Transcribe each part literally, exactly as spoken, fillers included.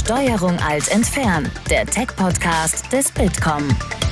Steuerung Alt entfernen, der Tech-Podcast des Bitkom.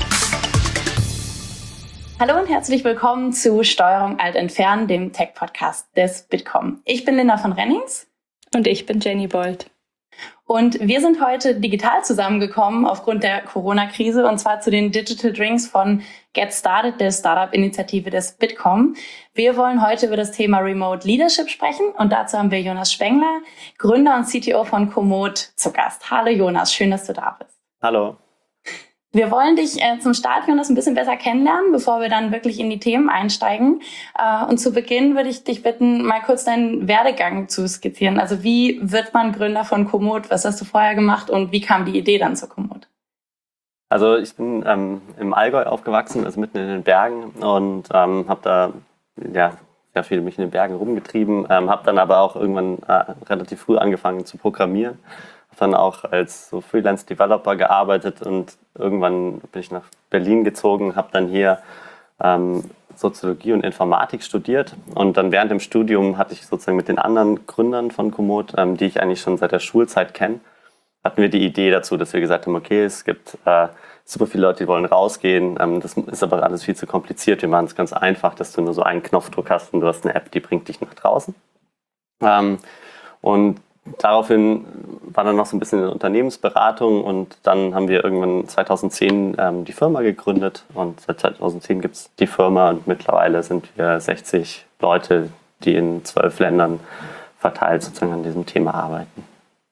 Hallo und herzlich willkommen zu Steuerung Alt entfernen, dem Tech-Podcast des Bitkom. Ich bin Linda von Rennings. Und ich bin Jenny Bold. Und wir sind heute digital zusammengekommen aufgrund der Corona-Krise und zwar zu den Digital Drinks von Get Started, der Startup-Initiative des Bitkom. Wir wollen heute über das Thema Remote Leadership sprechen und dazu haben wir Jonas Spengler, Gründer und C T O von Komoot, zu Gast. Hallo Jonas, schön, dass du da bist. Hallo. Wir wollen dich äh, zum Start, Jonas, ein bisschen besser kennenlernen, bevor wir dann wirklich in die Themen einsteigen. Äh, und zu Beginn würde ich dich bitten, mal kurz deinen Werdegang zu skizzieren. Also wie wird man Gründer von Komoot? Was hast du vorher gemacht und wie kam die Idee dann zu Komoot? Also ich bin ähm, im Allgäu aufgewachsen, also mitten in den Bergen und ähm, habe da ja, sehr viel mich in den Bergen rumgetrieben, ähm, habe dann aber auch irgendwann äh, relativ früh angefangen zu programmieren. Dann auch als so Freelance-Developer gearbeitet und irgendwann bin ich nach Berlin gezogen, habe dann hier ähm, Soziologie und Informatik studiert und dann während dem Studium hatte ich sozusagen mit den anderen Gründern von Komoot, ähm, die ich eigentlich schon seit der Schulzeit kenne, hatten wir die Idee dazu, dass wir gesagt haben, okay, es gibt äh, super viele Leute, die wollen rausgehen, ähm, das ist aber alles viel zu kompliziert, wir machen es ganz einfach, dass du nur so einen Knopfdruck hast und du hast eine App, die bringt dich nach draußen. Ähm, und Daraufhin war dann noch so ein bisschen eine Unternehmensberatung und dann haben wir irgendwann zweitausendzehn ähm, die Firma gegründet und seit zweitausendzehn gibt es die Firma und mittlerweile sind wir sechzig Leute, die in zwölf Ländern verteilt sozusagen an diesem Thema arbeiten.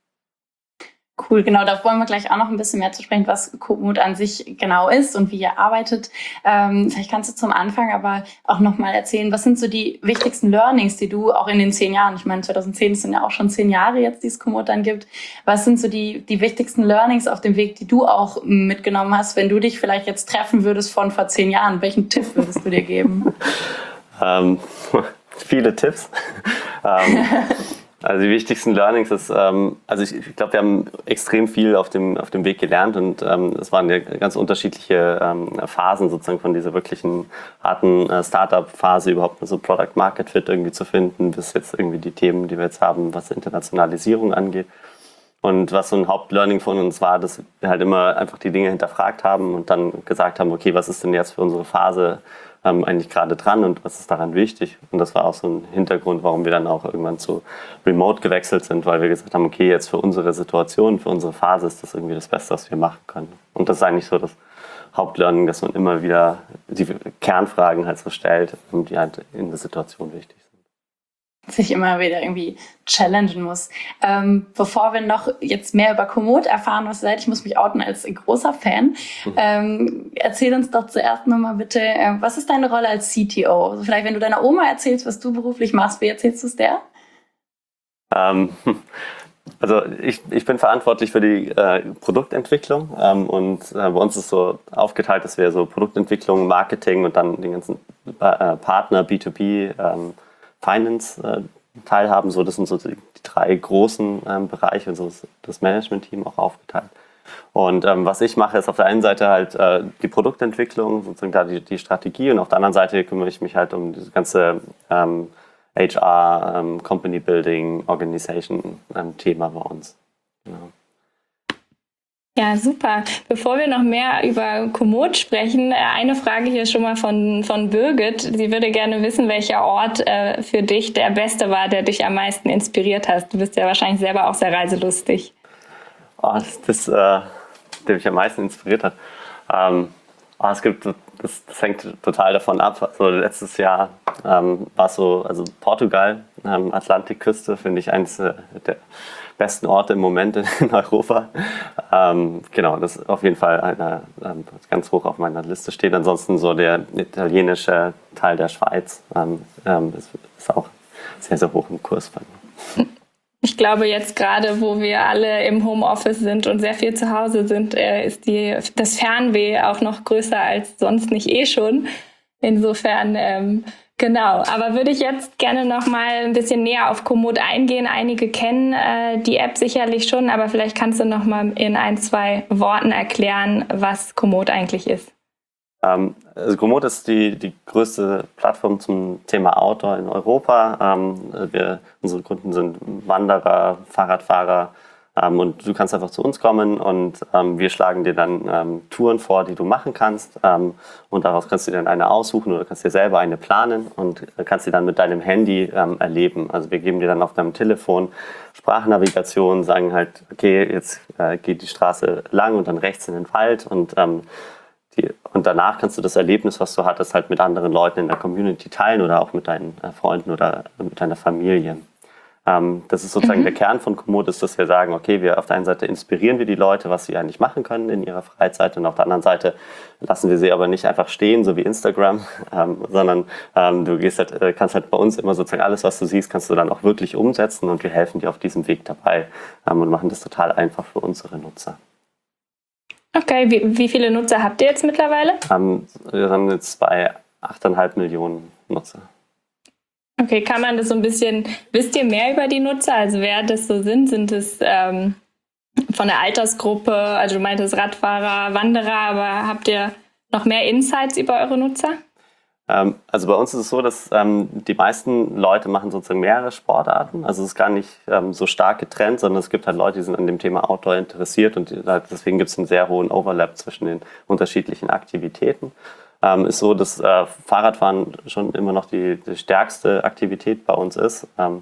Cool, genau, da wollen wir gleich auch noch ein bisschen mehr zu sprechen, was Komoot an sich genau ist und wie ihr arbeitet. Ähm, vielleicht kannst du zum Anfang aber auch nochmal erzählen, was sind so die wichtigsten Learnings, die du auch in den zehn Jahren, ich meine zweitausendzehn sind ja auch schon zehn Jahre jetzt, die es Komoot dann gibt, was sind so die, die wichtigsten Learnings auf dem Weg, die du auch mitgenommen hast, wenn du dich vielleicht jetzt treffen würdest von vor zehn Jahren, welchen Tipp würdest du dir geben? ähm, viele Tipps. ähm, Also die wichtigsten Learnings ist, ähm, also ich, ich glaube, wir haben extrem viel auf dem auf dem Weg gelernt und ähm, es waren ja ganz unterschiedliche ähm, Phasen sozusagen von dieser wirklichen harten äh, Startup-Phase überhaupt so Product Market Fit irgendwie zu finden, bis jetzt irgendwie die Themen, die wir jetzt haben, was Internationalisierung angeht. Und was so ein Hauptlearning von uns war, dass wir halt immer einfach die Dinge hinterfragt haben und dann gesagt haben, okay, was ist denn jetzt für unsere Phase ähm, eigentlich gerade dran und was ist daran wichtig? Und das war auch so ein Hintergrund, warum wir dann auch irgendwann zu Remote gewechselt sind, weil wir gesagt haben, okay, jetzt für unsere Situation, für unsere Phase ist das irgendwie das Beste, was wir machen können. Und das ist eigentlich so das Hauptlearning, dass man immer wieder die Kernfragen halt so stellt, die halt in der Situation wichtig sind. Sich immer wieder irgendwie challengen muss. Ähm, bevor wir noch jetzt mehr über Komoot erfahren, was ihr seid, ich muss mich outen als großer Fan. Mhm. Ähm, erzähl uns doch zuerst nochmal bitte, äh, was ist deine Rolle als C T O? Also vielleicht, wenn du deiner Oma erzählst, was du beruflich machst, wie erzählst du es der? Ähm, also ich, ich bin verantwortlich für die äh, Produktentwicklung ähm, und äh, bei uns ist so aufgeteilt, dass wir so Produktentwicklung, Marketing und dann den ganzen äh, Partner, B zwei B, ähm, Finance äh, teilhaben. So, das sind so die, die drei großen ähm, Bereiche, so ist das Management-Team auch aufgeteilt. Und ähm, was ich mache, ist auf der einen Seite halt äh, die Produktentwicklung, sozusagen da die, die Strategie und auf der anderen Seite kümmere ich mich halt um das ganze ähm, H R, ähm, Company Building, Organization ähm, Thema bei uns. Genau. Ja, super. Bevor wir noch mehr über Komoot sprechen, eine Frage hier schon mal von, von Birgit. Sie würde gerne wissen, welcher Ort äh, für dich der beste war, der dich am meisten inspiriert hat. Du bist ja wahrscheinlich selber auch sehr reiselustig. Oh, das, das äh, der mich am meisten inspiriert hat. Ähm, oh, es gibt, das, das hängt total davon ab. Also letztes Jahr ähm, war es so, also Portugal, ähm, Atlantikküste, finde ich eines der besten Orte im Moment in Europa. Ähm, genau, das ist auf jeden Fall eine, ähm, ganz hoch auf meiner Liste steht. Ansonsten so der italienische Teil der Schweiz ähm, ähm, ist, ist auch sehr, sehr hoch im Kurs bei mir. Ich glaube, jetzt gerade, wo wir alle im Homeoffice sind und sehr viel zu Hause sind, äh, ist die, das Fernweh auch noch größer als sonst nicht eh schon. Insofern, ähm, genau. Aber würde ich jetzt gerne noch mal ein bisschen näher auf Komoot eingehen. Einige kennen äh, die App sicherlich schon, aber vielleicht kannst du noch mal in ein, zwei Worten erklären, was Komoot eigentlich ist. Ähm, also Komoot ist die, die größte Plattform zum Thema Outdoor in Europa. Ähm, wir, unsere Kunden sind Wanderer, Fahrradfahrer, Ähm, und du kannst einfach zu uns kommen und ähm, wir schlagen dir dann ähm, Touren vor, die du machen kannst. Ähm, und daraus kannst du dir dann eine aussuchen oder kannst dir selber eine planen und kannst sie dann mit deinem Handy ähm, erleben. Also wir geben dir dann auf deinem Telefon Sprachnavigation, sagen halt, okay, jetzt äh, geht die Straße lang und dann rechts in den Wald und ähm, die, und danach kannst du das Erlebnis, was du hattest, halt mit anderen Leuten in der Community teilen oder auch mit deinen äh, Freunden oder mit deiner Familie. Ähm, das ist sozusagen mhm. der Kern von Komoot, ist, dass wir sagen, okay, wir auf der einen Seite inspirieren wir die Leute, was sie eigentlich machen können in ihrer Freizeit und auf der anderen Seite lassen wir sie aber nicht einfach stehen, so wie Instagram, ähm, sondern ähm, du gehst halt, äh, kannst halt bei uns immer sozusagen alles, was du siehst, kannst du dann auch wirklich umsetzen und wir helfen dir auf diesem Weg dabei ähm, und machen das total einfach für unsere Nutzer. Okay, wie, wie viele Nutzer habt ihr jetzt mittlerweile? Ähm, wir haben jetzt bei acht Komma fünf Millionen Nutzer. Okay, kann man das so ein bisschen, wisst ihr mehr über die Nutzer, also wer das so sind? Sind es ähm, von der Altersgruppe, also du meintest Radfahrer, Wanderer, aber habt ihr noch mehr Insights über eure Nutzer? Ähm, also bei uns ist es so, dass ähm, die meisten Leute machen sozusagen mehrere Sportarten, also es ist gar nicht ähm, so stark getrennt, sondern es gibt halt Leute, die sind an dem Thema Outdoor interessiert und die, halt, deswegen gibt es einen sehr hohen Overlap zwischen den unterschiedlichen Aktivitäten. Ähm, ist so, dass äh, Fahrradfahren schon immer noch die, die stärkste Aktivität bei uns ist. Ähm,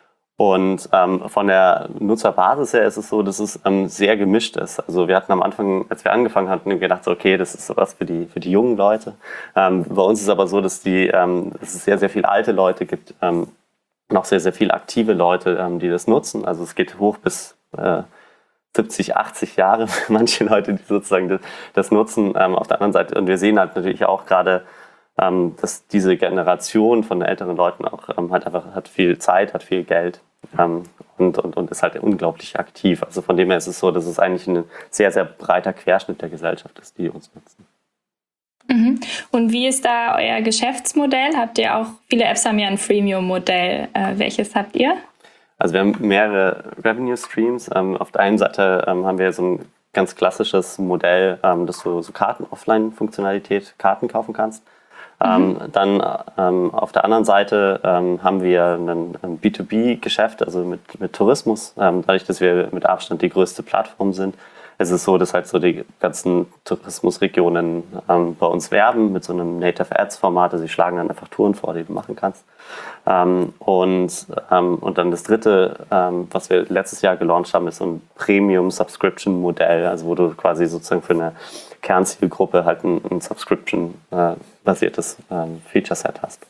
und ähm, von der Nutzerbasis her ist es so, dass es ähm, sehr gemischt ist. Also wir hatten am Anfang, als wir angefangen hatten, gedacht, so, okay, das ist sowas für die für die jungen Leute. Ähm, bei uns ist es aber so, dass, die, ähm, dass es sehr, sehr viele alte Leute gibt, ähm, noch sehr, sehr viele aktive Leute, ähm, die das nutzen. Also es geht hoch bis äh, siebzig, achtzig Jahre, manche Leute, die sozusagen das, das nutzen. Ähm, auf der anderen Seite, und wir sehen halt natürlich auch gerade, ähm, dass diese Generation von älteren Leuten auch ähm, halt einfach hat viel Zeit, hat viel Geld ähm, und, und, und ist halt unglaublich aktiv. Also von dem her ist es so, dass es eigentlich ein sehr, sehr breiter Querschnitt der Gesellschaft ist, die uns nutzen. Mhm. Und wie ist da euer Geschäftsmodell? Habt ihr auch, viele Apps haben ja ein Freemium-Modell. Äh, welches habt ihr? Also wir haben mehrere Revenue Streams. Ähm, auf der einen Seite ähm, haben wir so ein ganz klassisches Modell, ähm, dass du so Karten-Offline-Funktionalität Karten kaufen kannst. Mhm. Ähm, dann ähm, auf der anderen Seite ähm, haben wir ein, ein B zwei B-Geschäft, also mit, mit Tourismus. Ähm, dadurch, dass wir mit Abstand die größte Plattform sind, ist es so, dass halt so die ganzen Tourismusregionen ähm, bei uns werben mit so einem Native Ads-Format. Also sie schlagen dann einfach Touren vor, die du machen kannst. Ähm, und, ähm, und dann das dritte, ähm, was wir letztes Jahr gelauncht haben, ist so ein Premium-Subscription-Modell, also wo du quasi sozusagen für eine Kernzielgruppe halt ein, ein Subscription-basiertes äh, ähm, Feature-Set hast.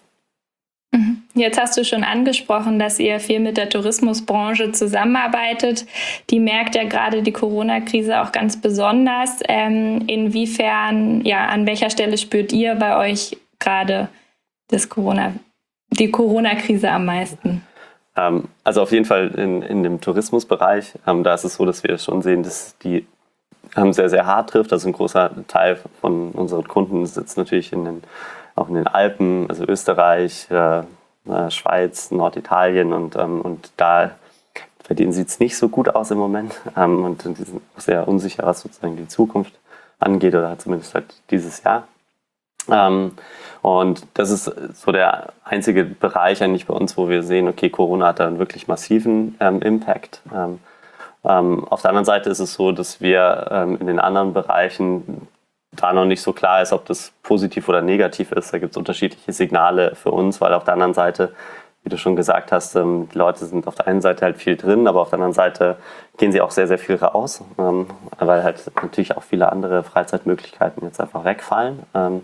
Jetzt hast du schon angesprochen, dass ihr viel mit der Tourismusbranche zusammenarbeitet. Die merkt ja gerade die Corona-Krise auch ganz besonders. Ähm, inwiefern, ja, an welcher Stelle spürt ihr bei euch gerade das Corona, die Corona-Krise am meisten? Ähm, also auf jeden Fall in, in dem Tourismusbereich. Ähm, da ist es so, dass wir schon sehen, dass die ähm, sehr, sehr hart trifft. Also ein großer Teil von unseren Kunden sitzt natürlich in den, auch in den Alpen, also Österreich, äh, Schweiz, Norditalien und, ähm, und da bei denen sieht es nicht so gut aus im Moment ähm, und die sind auch sehr unsicher, was sozusagen die Zukunft angeht oder zumindest halt dieses Jahr. Ähm, und das ist so der einzige Bereich eigentlich bei uns, wo wir sehen, okay, Corona hat da einen wirklich massiven ähm, Impact. Ähm, ähm, auf der anderen Seite ist es so, dass wir ähm, in den anderen Bereichen da noch nicht so klar ist, ob das positiv oder negativ ist. Da gibt es unterschiedliche Signale für uns, weil auf der anderen Seite, wie du schon gesagt hast, die Leute sind auf der einen Seite halt viel drin, aber auf der anderen Seite gehen sie auch sehr, sehr viel raus, weil halt natürlich auch viele andere Freizeitmöglichkeiten jetzt einfach wegfallen.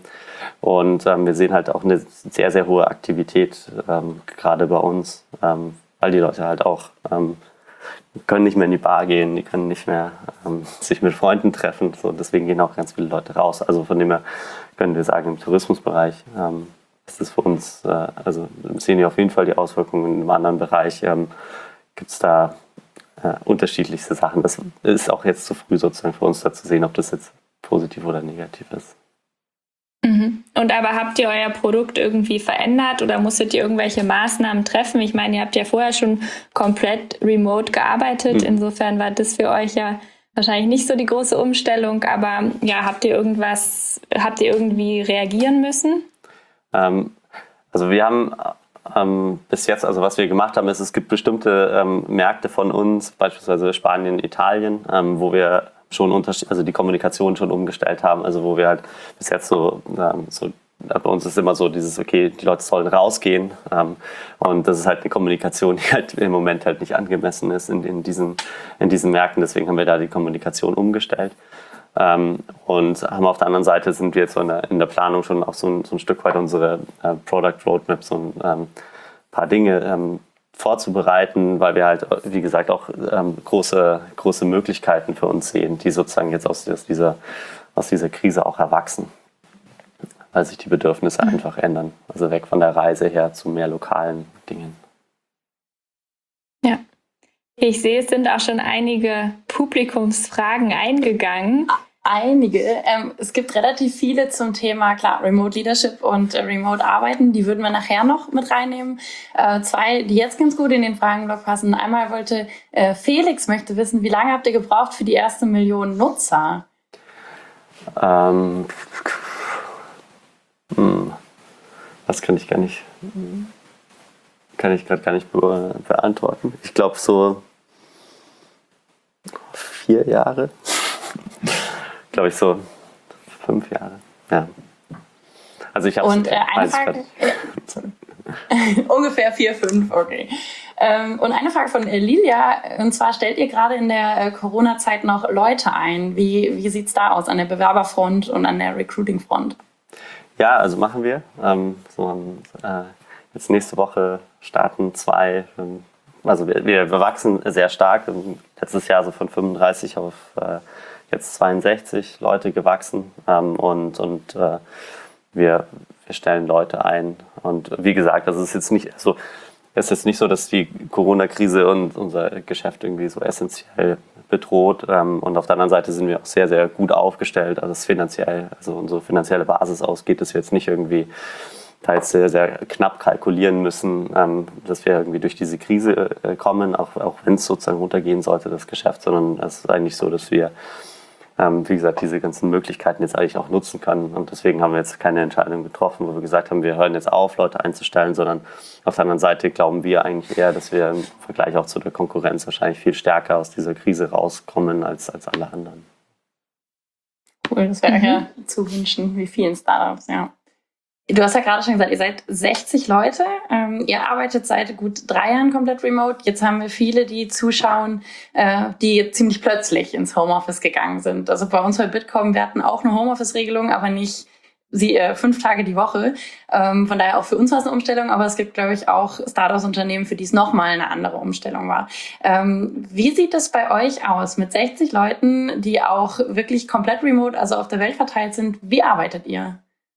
Und wir sehen halt auch eine sehr, sehr hohe Aktivität, gerade bei uns, weil die Leute halt auch können nicht mehr in die Bar gehen, die können nicht mehr ähm, sich mit Freunden treffen. So, deswegen gehen auch ganz viele Leute raus. Also von dem her können wir sagen, im Tourismusbereich ähm, ist es für uns, äh, also sehen wir auf jeden Fall die Auswirkungen. Im anderen Bereich ähm, gibt es da äh, unterschiedlichste Sachen. Das ist auch jetzt zu früh sozusagen für uns da zu sehen, ob das jetzt positiv oder negativ ist. Mhm. Und aber habt ihr euer Produkt irgendwie verändert oder musstet ihr irgendwelche Maßnahmen treffen? Ich meine, ihr habt ja vorher schon komplett remote gearbeitet. Mhm. Insofern war das für euch ja wahrscheinlich nicht so die große Umstellung. Aber ja, habt ihr irgendwas, habt ihr irgendwie reagieren müssen? Ähm, also wir haben ähm, bis jetzt, also was wir gemacht haben, ist, es gibt bestimmte ähm, Märkte von uns, beispielsweise Spanien, Italien, ähm, wo wir schon Unterschied, also die Kommunikation schon umgestellt haben, also wo wir halt bis jetzt so, ähm, so bei uns ist immer so dieses, okay, die Leute sollen rausgehen, ähm, und das ist halt eine Kommunikation, die halt im Moment halt nicht angemessen ist in, in, diesen, in diesen Märkten, deswegen haben wir da die Kommunikation umgestellt. Ähm, und haben auf der anderen Seite sind wir jetzt so in der, in der Planung schon auch so ein, so ein Stück weit unsere äh, Product Roadmap, so ein ähm, paar Dinge ähm, vorzubereiten, weil wir halt, wie gesagt, auch ähm, große, große Möglichkeiten für uns sehen, die sozusagen jetzt aus, aus, dieser, aus dieser Krise auch erwachsen, weil sich die Bedürfnisse einfach ändern. Also weg von der Reise her zu mehr lokalen Dingen. Ja. Ich sehe, es sind auch schon einige Publikumsfragen eingegangen. Einige. Ähm, es gibt relativ viele zum Thema, klar, Remote Leadership und äh, Remote Arbeiten. Die würden wir nachher noch mit reinnehmen. Äh, zwei, die jetzt ganz gut in den Fragenblock passen. Einmal wollte äh, Felix möchte wissen, wie lange habt ihr gebraucht für die erste Million Nutzer? Ähm, hm, das kann ich gar nicht, kann ich gerade gar nicht be- beantworten. Ich glaube so vier Jahre. Glaube ich so fünf Jahre. Ja. Also ich habe Und äh, eine Frage. Ungefähr vier, fünf, okay. Ähm, und eine Frage von äh, Lilia, und zwar stellt ihr gerade in der äh, Corona-Zeit noch Leute ein. Wie, wie sieht es da aus an der Bewerberfront und an der Recruiting-Front? Ja, also machen wir. Ähm, so, äh, jetzt nächste Woche starten zwei. Ähm, also wir, wir wachsen sehr stark. Letztes Jahr so von fünfunddreißig auf äh, jetzt zweiundsechzig Leute gewachsen. Ähm, und und äh, wir, wir stellen Leute ein. Und wie gesagt, das ist jetzt nicht so. Es ist jetzt nicht so, dass die Corona-Krise und unser Geschäft irgendwie so essentiell bedroht. Und auf der anderen Seite sind wir auch sehr, sehr gut aufgestellt. Also es finanziell, also unsere finanzielle Basis ausgeht, dass wir jetzt nicht irgendwie da jetzt sehr, sehr knapp kalkulieren müssen, dass wir irgendwie durch diese Krise kommen, auch, auch wenn es sozusagen runtergehen sollte, das Geschäft, sondern es ist eigentlich so, dass wir, wie gesagt, diese ganzen Möglichkeiten jetzt eigentlich auch nutzen können. Und deswegen haben wir jetzt keine Entscheidung getroffen, wo wir gesagt haben, wir hören jetzt auf, Leute einzustellen, sondern auf der anderen Seite glauben wir eigentlich eher, dass wir im Vergleich auch zu der Konkurrenz wahrscheinlich viel stärker aus dieser Krise rauskommen als, als alle anderen. Cool, das wäre mhm. ja zu wünschen, wie vielen Startups, ja. Du hast ja gerade schon gesagt, ihr seid sechzig Leute. Ähm, ihr arbeitet seit gut drei Jahren komplett remote. Jetzt haben wir viele, die zuschauen, äh, die ziemlich plötzlich ins Homeoffice gegangen sind. Also bei uns bei Bitkom, wir hatten auch eine Homeoffice-Regelung, aber nicht sie, äh, fünf Tage die Woche. Ähm, von daher auch für uns war es eine Umstellung, aber es gibt, glaube ich, auch Startups-Unternehmen, für die es nochmal eine andere Umstellung war. Ähm, wie sieht es bei euch aus mit sechzig Leuten, die auch wirklich komplett remote, also auf der Welt verteilt sind? Wie arbeitet ihr?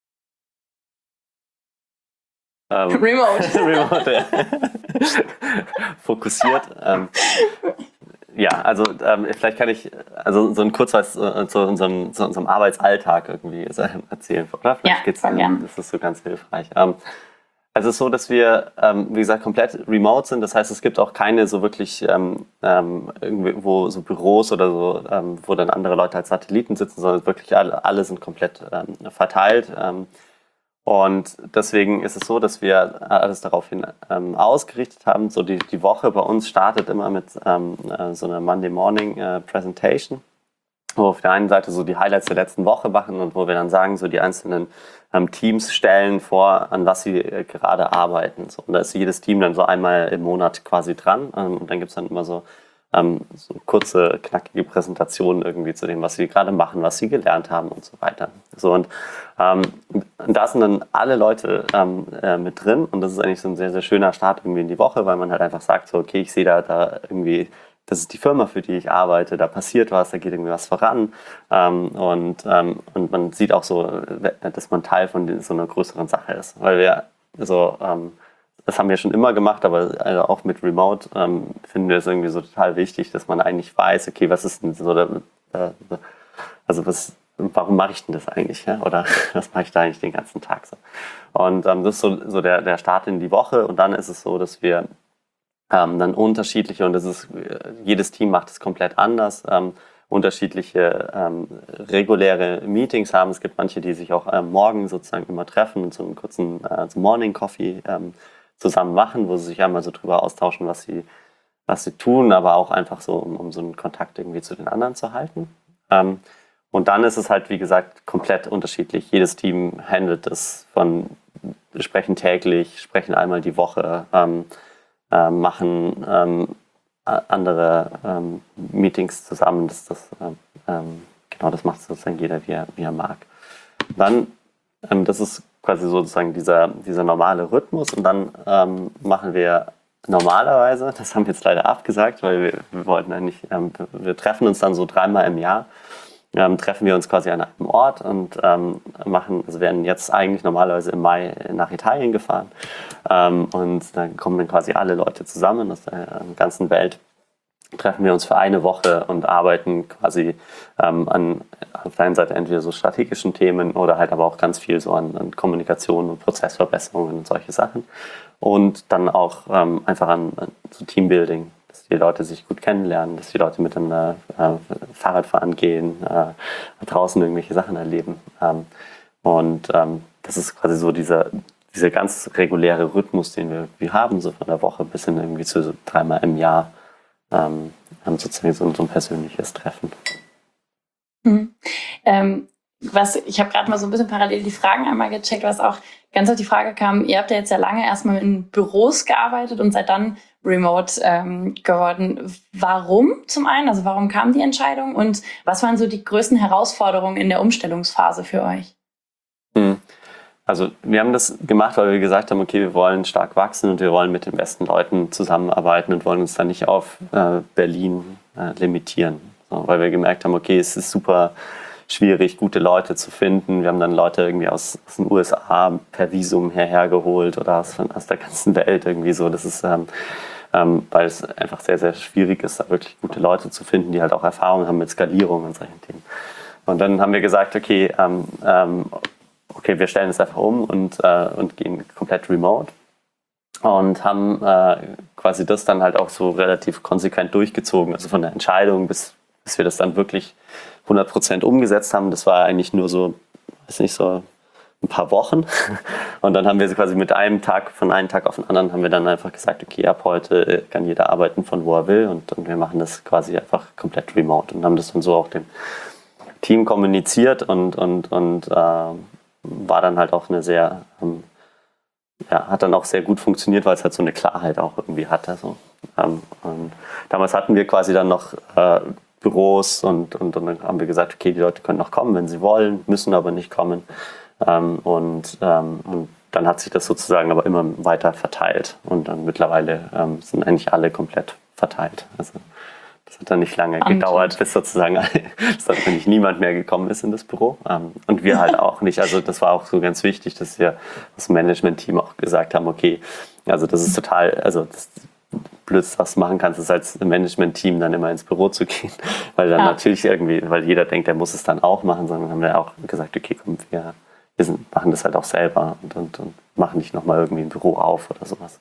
Ähm, Remote. Remote, ja. Fokussiert. Ähm, ja, also ähm, vielleicht kann ich also so ein Kurzweis äh, zu, unserem, zu unserem Arbeitsalltag irgendwie erzählen, oder? Vielleicht ja, geht's, voll gern. Das ist so ganz hilfreich. Ähm, also es ist so, dass wir, ähm, wie gesagt, komplett remote sind. Das heißt, es gibt auch keine so wirklich ähm, ähm, irgendwo so Büros oder so, ähm, wo dann andere Leute als Satelliten sitzen, sondern wirklich alle, alle sind komplett ähm, verteilt. Ähm, Und deswegen ist es so, dass wir alles daraufhin ähm, ausgerichtet haben. So die, die Woche bei uns startet immer mit ähm, äh, so einer Monday Morning äh, Presentation, wo wir auf der einen Seite so die Highlights der letzten Woche machen und wo wir dann sagen, so die einzelnen ähm, Teams stellen vor, an was sie äh, gerade arbeiten. So, und da ist jedes Team dann so einmal im Monat quasi dran. Ähm, und dann gibt es dann immer so Ähm, so kurze, knackige Präsentationen irgendwie zu dem, was sie gerade machen, was sie gelernt haben und so weiter. So, und ähm, da sind dann alle Leute ähm, äh, mit drin und das ist eigentlich so ein sehr, sehr schöner Start irgendwie in die Woche, weil man halt einfach sagt, so, okay, ich sehe da, da irgendwie, das ist die Firma, für die ich arbeite, da passiert was, da geht irgendwie was voran ähm, und, ähm, und man sieht auch so, dass man Teil von so einer größeren Sache ist, weil wir so ähm, das haben wir schon immer gemacht, aber also auch mit Remote ähm, finden wir es irgendwie so total wichtig, dass man eigentlich weiß, okay, was ist denn so der, äh, also was, warum mache ich denn das eigentlich, ja? Oder was mache ich da eigentlich den ganzen Tag so? Und ähm, das ist so, so der, der Start in die Woche und dann ist es so, dass wir ähm, dann unterschiedliche, und das ist, jedes Team macht es komplett anders, ähm, unterschiedliche ähm, reguläre Meetings haben. Es gibt manche, die sich auch ähm, morgen sozusagen immer treffen und so einen kurzen äh, so Morning Coffee ähm, zusammen machen, wo sie sich einmal so drüber austauschen, was sie, was sie tun, aber auch einfach so, um, um so einen Kontakt irgendwie zu den anderen zu halten. Ähm, und dann ist es halt, wie gesagt, komplett unterschiedlich. Jedes Team handelt es von, sprechen täglich, sprechen einmal die Woche, ähm, äh, machen ähm, andere ähm, Meetings zusammen. Das, das, ähm, genau, das macht sozusagen jeder, wie er, wie er mag. Dann, ähm, das ist quasi sozusagen dieser, dieser normale Rhythmus. Und dann ähm, machen wir normalerweise, das haben wir jetzt leider abgesagt, weil wir, wir wollten eigentlich, ähm, wir treffen uns dann so dreimal im Jahr, ähm, treffen wir uns quasi an einem Ort und ähm, machen, also werden jetzt eigentlich normalerweise im Mai nach Italien gefahren. Ähm, und dann kommen dann quasi alle Leute zusammen aus der ganzen Welt, treffen wir uns für eine Woche und arbeiten quasi ähm, an auf der einen Seite entweder so strategischen Themen oder halt aber auch ganz viel so an, an Kommunikation und Prozessverbesserungen und solche Sachen. Und dann auch ähm, einfach an, an so Teambuilding, dass die Leute sich gut kennenlernen, dass die Leute miteinander äh, Fahrradfahren gehen, äh, draußen irgendwelche Sachen erleben. Ähm, und ähm, das ist quasi so dieser, dieser ganz reguläre Rhythmus, den wir, wir haben, so von der Woche bis hin irgendwie zu so dreimal im Jahr. Ähm, haben sozusagen so, so ein persönliches Treffen. Mhm. Ähm, was, ich habe gerade mal so ein bisschen parallel die Fragen einmal gecheckt, was auch ganz auf die Frage kam, ihr habt ja jetzt ja lange erstmal in Büros gearbeitet und seid dann remote ähm, geworden. Warum zum einen? Also warum kam die Entscheidung und was waren so die größten Herausforderungen in der Umstellungsphase für euch? Mhm. Also wir haben das gemacht, weil wir gesagt haben, okay, wir wollen stark wachsen und wir wollen mit den besten Leuten zusammenarbeiten und wollen uns dann nicht auf äh, Berlin äh, limitieren. So, weil wir gemerkt haben, okay, es ist super schwierig, gute Leute zu finden. Wir haben dann Leute irgendwie aus, aus den U S A per Visum hierher geholt oder aus, aus der ganzen Welt irgendwie so. Das ist, ähm, ähm, weil es einfach sehr, sehr schwierig ist, da wirklich gute Leute zu finden, die halt auch Erfahrung haben mit Skalierung und solchen Themen. Und dann haben wir gesagt, okay, ähm, ähm, okay, wir stellen es einfach um und, äh, und gehen komplett remote und haben äh, quasi das dann halt auch so relativ konsequent durchgezogen. Also von der Entscheidung bis, bis wir das dann wirklich hundert Prozent umgesetzt haben, das war eigentlich nur so, weiß nicht, so ein paar Wochen. Und dann haben wir quasi mit einem Tag, von einem Tag auf den anderen, haben wir dann einfach gesagt, okay, ab heute kann jeder arbeiten von wo er will und, und wir machen das quasi einfach komplett remote und haben das dann so auch dem Team kommuniziert und, und, und äh, war dann halt auch eine sehr, ähm, ja, hat dann auch sehr gut funktioniert, weil es halt so eine Klarheit auch irgendwie hatte. So. Ähm, und damals hatten wir quasi dann noch äh, Büros und, und, und dann haben wir gesagt, okay, die Leute können noch kommen, wenn sie wollen, müssen aber nicht kommen. Ähm, und, ähm, und dann hat sich das sozusagen aber immer weiter verteilt und dann mittlerweile ähm, sind eigentlich alle komplett verteilt. Also das hat dann nicht lange Spannend. gedauert, bis sozusagen dass dann nicht niemand mehr gekommen ist in das Büro. Und wir halt auch nicht. Also das war auch so ganz wichtig, dass wir das Management-Team auch gesagt haben, okay, also das ist total, also das Blödste, was du machen kannst, ist als Management-Team dann immer ins Büro zu gehen. Weil dann ja. natürlich irgendwie, weil jeder denkt, der muss es dann auch machen, sondern haben wir auch gesagt, okay, komm, wir, wir sind, machen das halt auch selber und, und, und machen nicht nochmal irgendwie ein Büro auf oder sowas.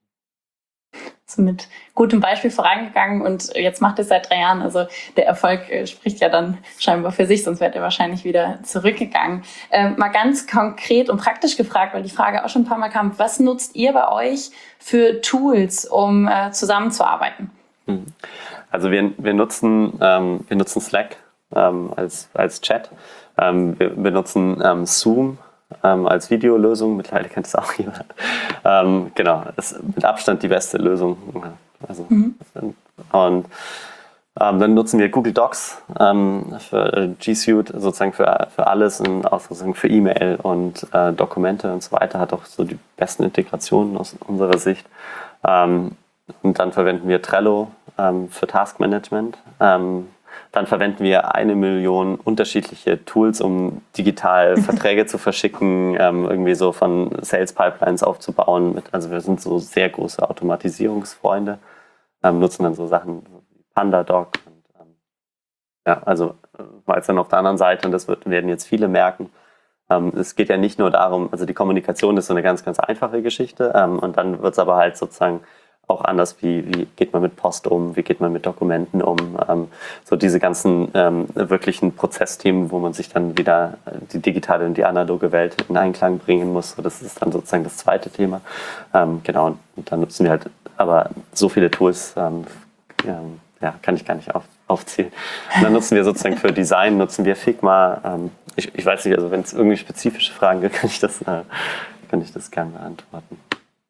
So mit gutem Beispiel vorangegangen und jetzt macht es seit drei Jahren. Also der Erfolg äh, spricht ja dann scheinbar für sich, sonst wäre er wahrscheinlich wieder zurückgegangen. Ähm, mal ganz konkret und praktisch gefragt, weil die Frage auch schon ein paar Mal kam, was nutzt ihr bei euch für Tools, um äh, zusammenzuarbeiten? Also wir, wir, nutzen, ähm, wir nutzen Slack ähm, als, als Chat. Ähm, wir benutzen ähm, Zoom Ähm, als Videolösung, mittlerweile kennt es auch jemand. Ähm, genau, das ist mit Abstand die beste Lösung. Also, mhm. Und ähm, dann nutzen wir Google Docs ähm, für äh, G Suite sozusagen für, für alles und auch sozusagen für E-Mail und äh, Dokumente und so weiter. Hat auch so die besten Integrationen aus unserer Sicht. Ähm, und dann verwenden wir Trello ähm, für Taskmanagement. Ähm, Dann verwenden wir eine Million unterschiedliche Tools, um digital Verträge zu verschicken, ähm, irgendwie so von Sales Pipelines aufzubauen. Mit, also wir sind so sehr große Automatisierungsfreunde, ähm, nutzen dann so Sachen wie PandaDoc. Und, ähm, ja, also war jetzt dann auf der anderen Seite, und das wird, werden jetzt viele merken, ähm, es geht ja nicht nur darum, also die Kommunikation ist so eine ganz, ganz einfache Geschichte, ähm, und dann wird es aber halt sozusagen auch anders, wie, wie geht man mit Post um, wie geht man mit Dokumenten um, ähm, so diese ganzen ähm, wirklichen Prozessthemen, wo man sich dann wieder die digitale und die analoge Welt in Einklang bringen muss. So, das ist dann sozusagen das zweite Thema. Ähm, genau, und dann nutzen wir halt aber so viele Tools, ähm, ähm, ja, kann ich gar nicht auf, aufzählen. Und dann nutzen wir sozusagen für Design, nutzen wir Figma. Ähm, ich, ich weiß nicht, also wenn es irgendwie spezifische Fragen gibt, kann ich das, äh, kann ich das gerne beantworten.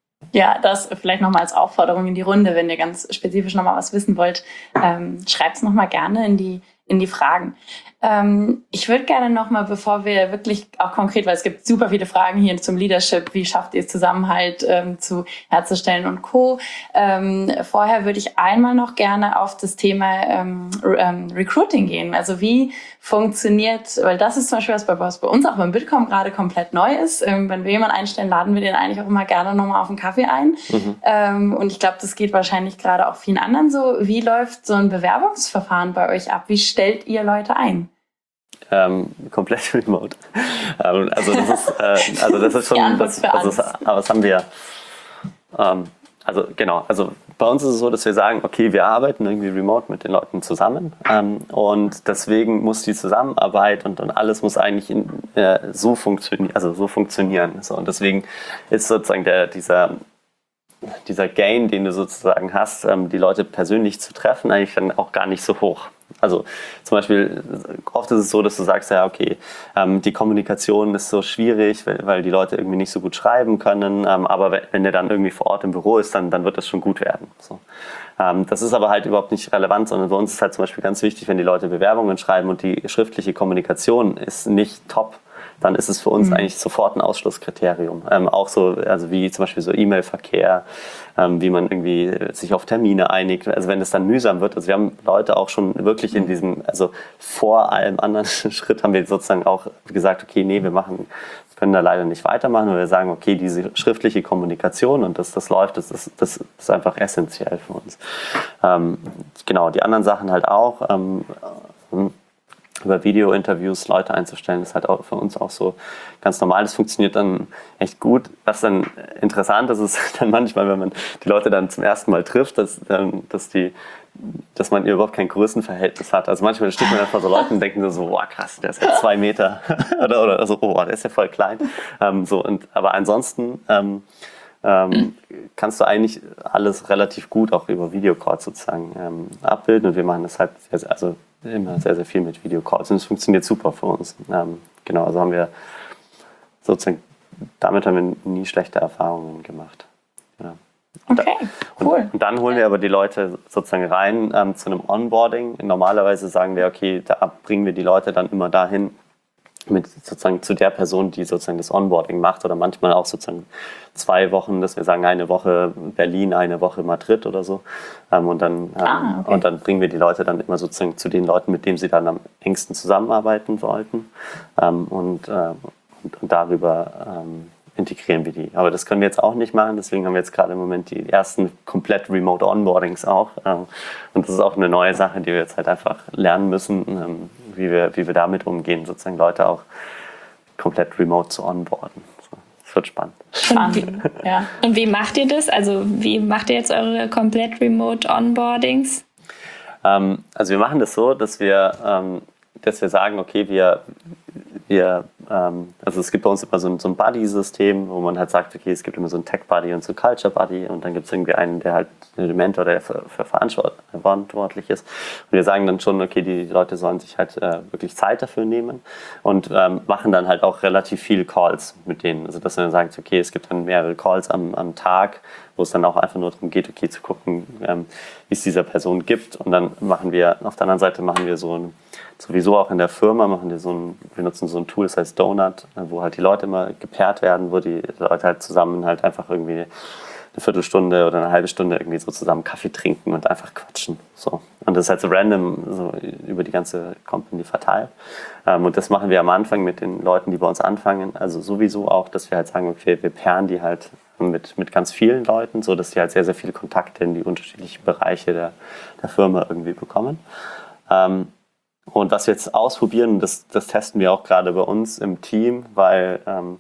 Ja, das vielleicht nochmal als Aufforderung in die Runde, wenn ihr ganz spezifisch nochmal was wissen wollt, ähm, schreibt es nochmal gerne in die, in die Fragen. Ähm, ich würde gerne nochmal, bevor wir wirklich auch konkret, weil es gibt super viele Fragen hier zum Leadership, wie schafft ihr es, Zusammenhalt ähm, zu herzustellen und Co. Ähm, vorher würde ich einmal noch gerne auf das Thema ähm, ähm, Recruiting gehen. Also wie funktioniert, weil das ist zum Beispiel was bei, was bei uns auch beim Bitkom gerade komplett neu ist. Ähm, wenn wir jemanden einstellen, laden wir den eigentlich auch immer gerne nochmal auf einen Kaffee ein. Mhm. Ähm, und ich glaube, das geht wahrscheinlich gerade auch vielen anderen so. Wie läuft so ein Bewerbungsverfahren bei euch ab? Wie stellt ihr Leute ein? Ähm, komplett remote. ähm, also, das ist, äh, also das ist schon, das, also das, aber das haben wir, ähm, also genau, also bei uns ist es so, dass wir sagen, okay, wir arbeiten irgendwie remote mit den Leuten zusammen ähm, und deswegen muss die Zusammenarbeit und, und alles muss eigentlich in, äh, so funktionieren, also so funktionieren. So, und deswegen ist sozusagen der, dieser dieser Gain, den du sozusagen hast, ähm, die Leute persönlich zu treffen, eigentlich dann auch gar nicht so hoch. Also zum Beispiel, oft ist es so, dass du sagst, ja okay, ähm, die Kommunikation ist so schwierig, weil, weil die Leute irgendwie nicht so gut schreiben können, ähm, aber wenn, wenn der dann irgendwie vor Ort im Büro ist, dann, dann wird das schon gut werden. So. Ähm, das ist aber halt überhaupt nicht relevant, sondern bei uns ist halt zum Beispiel ganz wichtig, wenn die Leute Bewerbungen schreiben und die schriftliche Kommunikation ist nicht top, dann ist es für uns mhm. eigentlich sofort ein Ausschlusskriterium. Ähm, auch so, also wie zum Beispiel so E-Mail-Verkehr, ähm, wie man irgendwie sich auf Termine einigt. Also wenn es dann mühsam wird, also wir haben Leute auch schon wirklich in diesem, also vor allem anderen Schritt haben wir sozusagen auch gesagt, okay, nee, wir machen, können da leider nicht weitermachen, weil wir sagen, okay, diese schriftliche Kommunikation und dass das läuft, das ist, das ist einfach essentiell für uns. Ähm, genau, die anderen Sachen halt auch. Ähm, über Video-Interviews Leute einzustellen, ist halt auch für uns auch so ganz normal. Das funktioniert dann echt gut. Was dann interessant ist, ist dann manchmal, wenn man die Leute dann zum ersten Mal trifft, dass, dass, die, dass man überhaupt kein Größenverhältnis hat. Also manchmal steht man einfach so Leuten und denken so, boah krass, der ist ja zwei Meter. oder, oder so, oh, der ist ja voll klein. Ähm, so, und, aber ansonsten ähm, ähm, kannst du eigentlich alles relativ gut auch über Videocalls sozusagen ähm, abbilden. Und wir machen das halt sehr, sehr, also immer sehr, sehr viel mit Videocalls und es funktioniert super für uns. Ähm, genau, also haben wir sozusagen, damit haben wir nie schlechte Erfahrungen gemacht. Ja. Und okay, da, cool. Und, und dann holen wir aber die Leute sozusagen rein ähm, zu einem Onboarding. Normalerweise sagen wir, okay, da bringen wir die Leute dann immer dahin, mit sozusagen zu der Person, die sozusagen das Onboarding macht oder manchmal auch sozusagen zwei Wochen, dass wir sagen, eine Woche Berlin, eine Woche Madrid oder so. Ähm, und, dann, ähm, ah, okay. und dann bringen wir die Leute dann immer sozusagen zu den Leuten, mit denen sie dann am engsten zusammenarbeiten sollten. Ähm, und, äh, und, und darüber ähm, integrieren wir die. Aber das können wir jetzt auch nicht machen, deswegen haben wir jetzt gerade im Moment die ersten komplett Remote Onboardings auch. Ähm, und das ist auch eine neue Sache, die wir jetzt halt einfach lernen müssen, ähm, wie wir, wie wir damit umgehen, sozusagen Leute auch komplett remote zu onboarden. So, das wird spannend. Spannend, ja. Und wie macht ihr das? Also wie macht ihr jetzt eure komplett remote Onboardings? Ähm, also wir machen das so, dass wir, ähm, dass wir sagen, okay, wir, wir ähm, also es gibt bei uns immer so ein, so ein Buddy-System, wo man halt sagt, okay, es gibt immer so ein Tech-Buddy und so ein Culture-Buddy und dann gibt es irgendwie einen, der halt den Mentor, der für, für verantwortlich ist. Und wir sagen dann schon, okay, die Leute sollen sich halt äh, wirklich Zeit dafür nehmen und ähm, machen dann halt auch relativ viele Calls mit denen. Also dass man dann sagt, okay, es gibt dann mehrere Calls am, am Tag, wo es dann auch einfach nur darum geht, okay, zu gucken, ähm, wie es dieser Person gibt. Und dann machen wir, auf der anderen Seite machen wir so ein, sowieso auch in der Firma, machen wir so ein, wir nutzen so ein Tool, das heißt Donut, wo halt die Leute immer gepaart werden, wo die Leute halt zusammen halt einfach irgendwie eine Viertelstunde oder eine halbe Stunde irgendwie so zusammen Kaffee trinken und einfach quatschen. So. Und das ist halt so random so über die ganze Company verteilt. Ähm, und das machen wir am Anfang mit den Leuten, die bei uns anfangen. Also sowieso auch, dass wir halt sagen, okay, wir pairen die halt mit, mit ganz vielen Leuten, so dass die halt sehr, sehr viele Kontakte in die unterschiedlichen Bereiche der, der Firma irgendwie bekommen. Ähm, und was wir jetzt ausprobieren, das, das testen wir auch gerade bei uns im Team, weil ähm,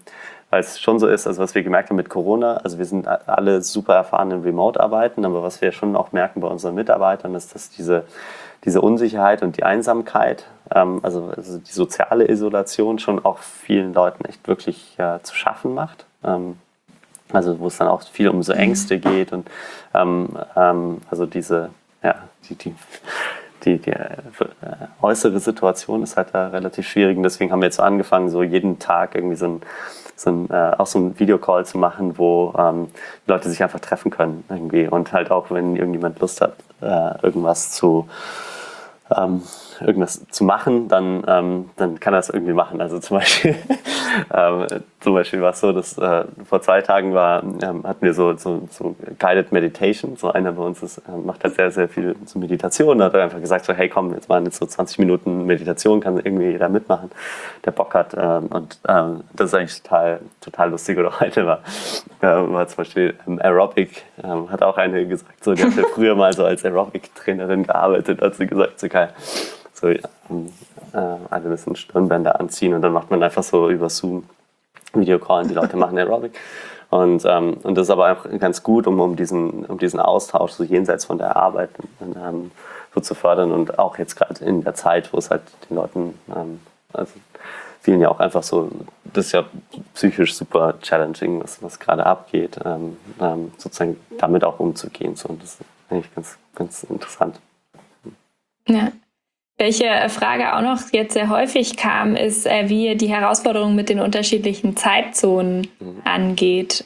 weil es schon so ist, also was wir gemerkt haben mit Corona, also wir sind alle super erfahren in Remote-Arbeiten, aber was wir schon auch merken bei unseren Mitarbeitern ist, dass diese, diese Unsicherheit und die Einsamkeit, ähm, also, also die soziale Isolation schon auch vielen Leuten echt wirklich äh, zu schaffen macht. Ähm, also wo es dann auch viel um so Ängste geht und ähm, ähm, also diese, ja, die, die Die, die äh, äußere Situation ist halt da relativ schwierig und deswegen haben wir jetzt so angefangen, so jeden Tag irgendwie so ein, so ein äh, auch so ein Videocall zu machen, wo ähm, die Leute sich einfach treffen können irgendwie und halt auch, wenn irgendjemand Lust hat, äh, irgendwas zu ähm, irgendwas zu machen, dann, ähm, dann kann er es irgendwie machen. Also zum Beispiel, ähm, zum Beispiel war es so, dass äh, vor zwei Tagen war, ähm, hatten wir so, so, so Guided Meditation. So einer bei uns ist, äh, macht halt sehr, sehr viel so Meditation. Da hat er einfach gesagt, so, hey komm, jetzt machen jetzt so zwanzig Minuten Meditation, kann irgendwie jeder mitmachen, der Bock hat. Ähm, und ähm, das ist eigentlich total, total lustig. Oder heute war, äh, war zum Beispiel ähm, Aerobic, ähm, hat auch eine gesagt, so, die hat ja früher mal so als Aerobic-Trainerin gearbeitet, hat sie gesagt, so geil. So, äh, alle müssen Stirnbänder anziehen und dann macht man einfach so über Zoom Videocall und die Leute machen Aerobic. Und, ähm, und das ist aber auch ganz gut, um, um, diesen, um diesen Austausch so jenseits von der Arbeit ähm, so zu fördern und auch jetzt gerade in der Zeit, wo es halt den Leuten, ähm, also vielen ja auch einfach so, das ist ja psychisch super challenging, was, was gerade abgeht, ähm, ähm, sozusagen damit auch umzugehen. So, und das ist eigentlich ganz, ganz interessant. Ja. Welche Frage auch noch jetzt sehr häufig kam, ist, äh, wie ihr die Herausforderungen mit den unterschiedlichen Zeitzonen mhm. angeht.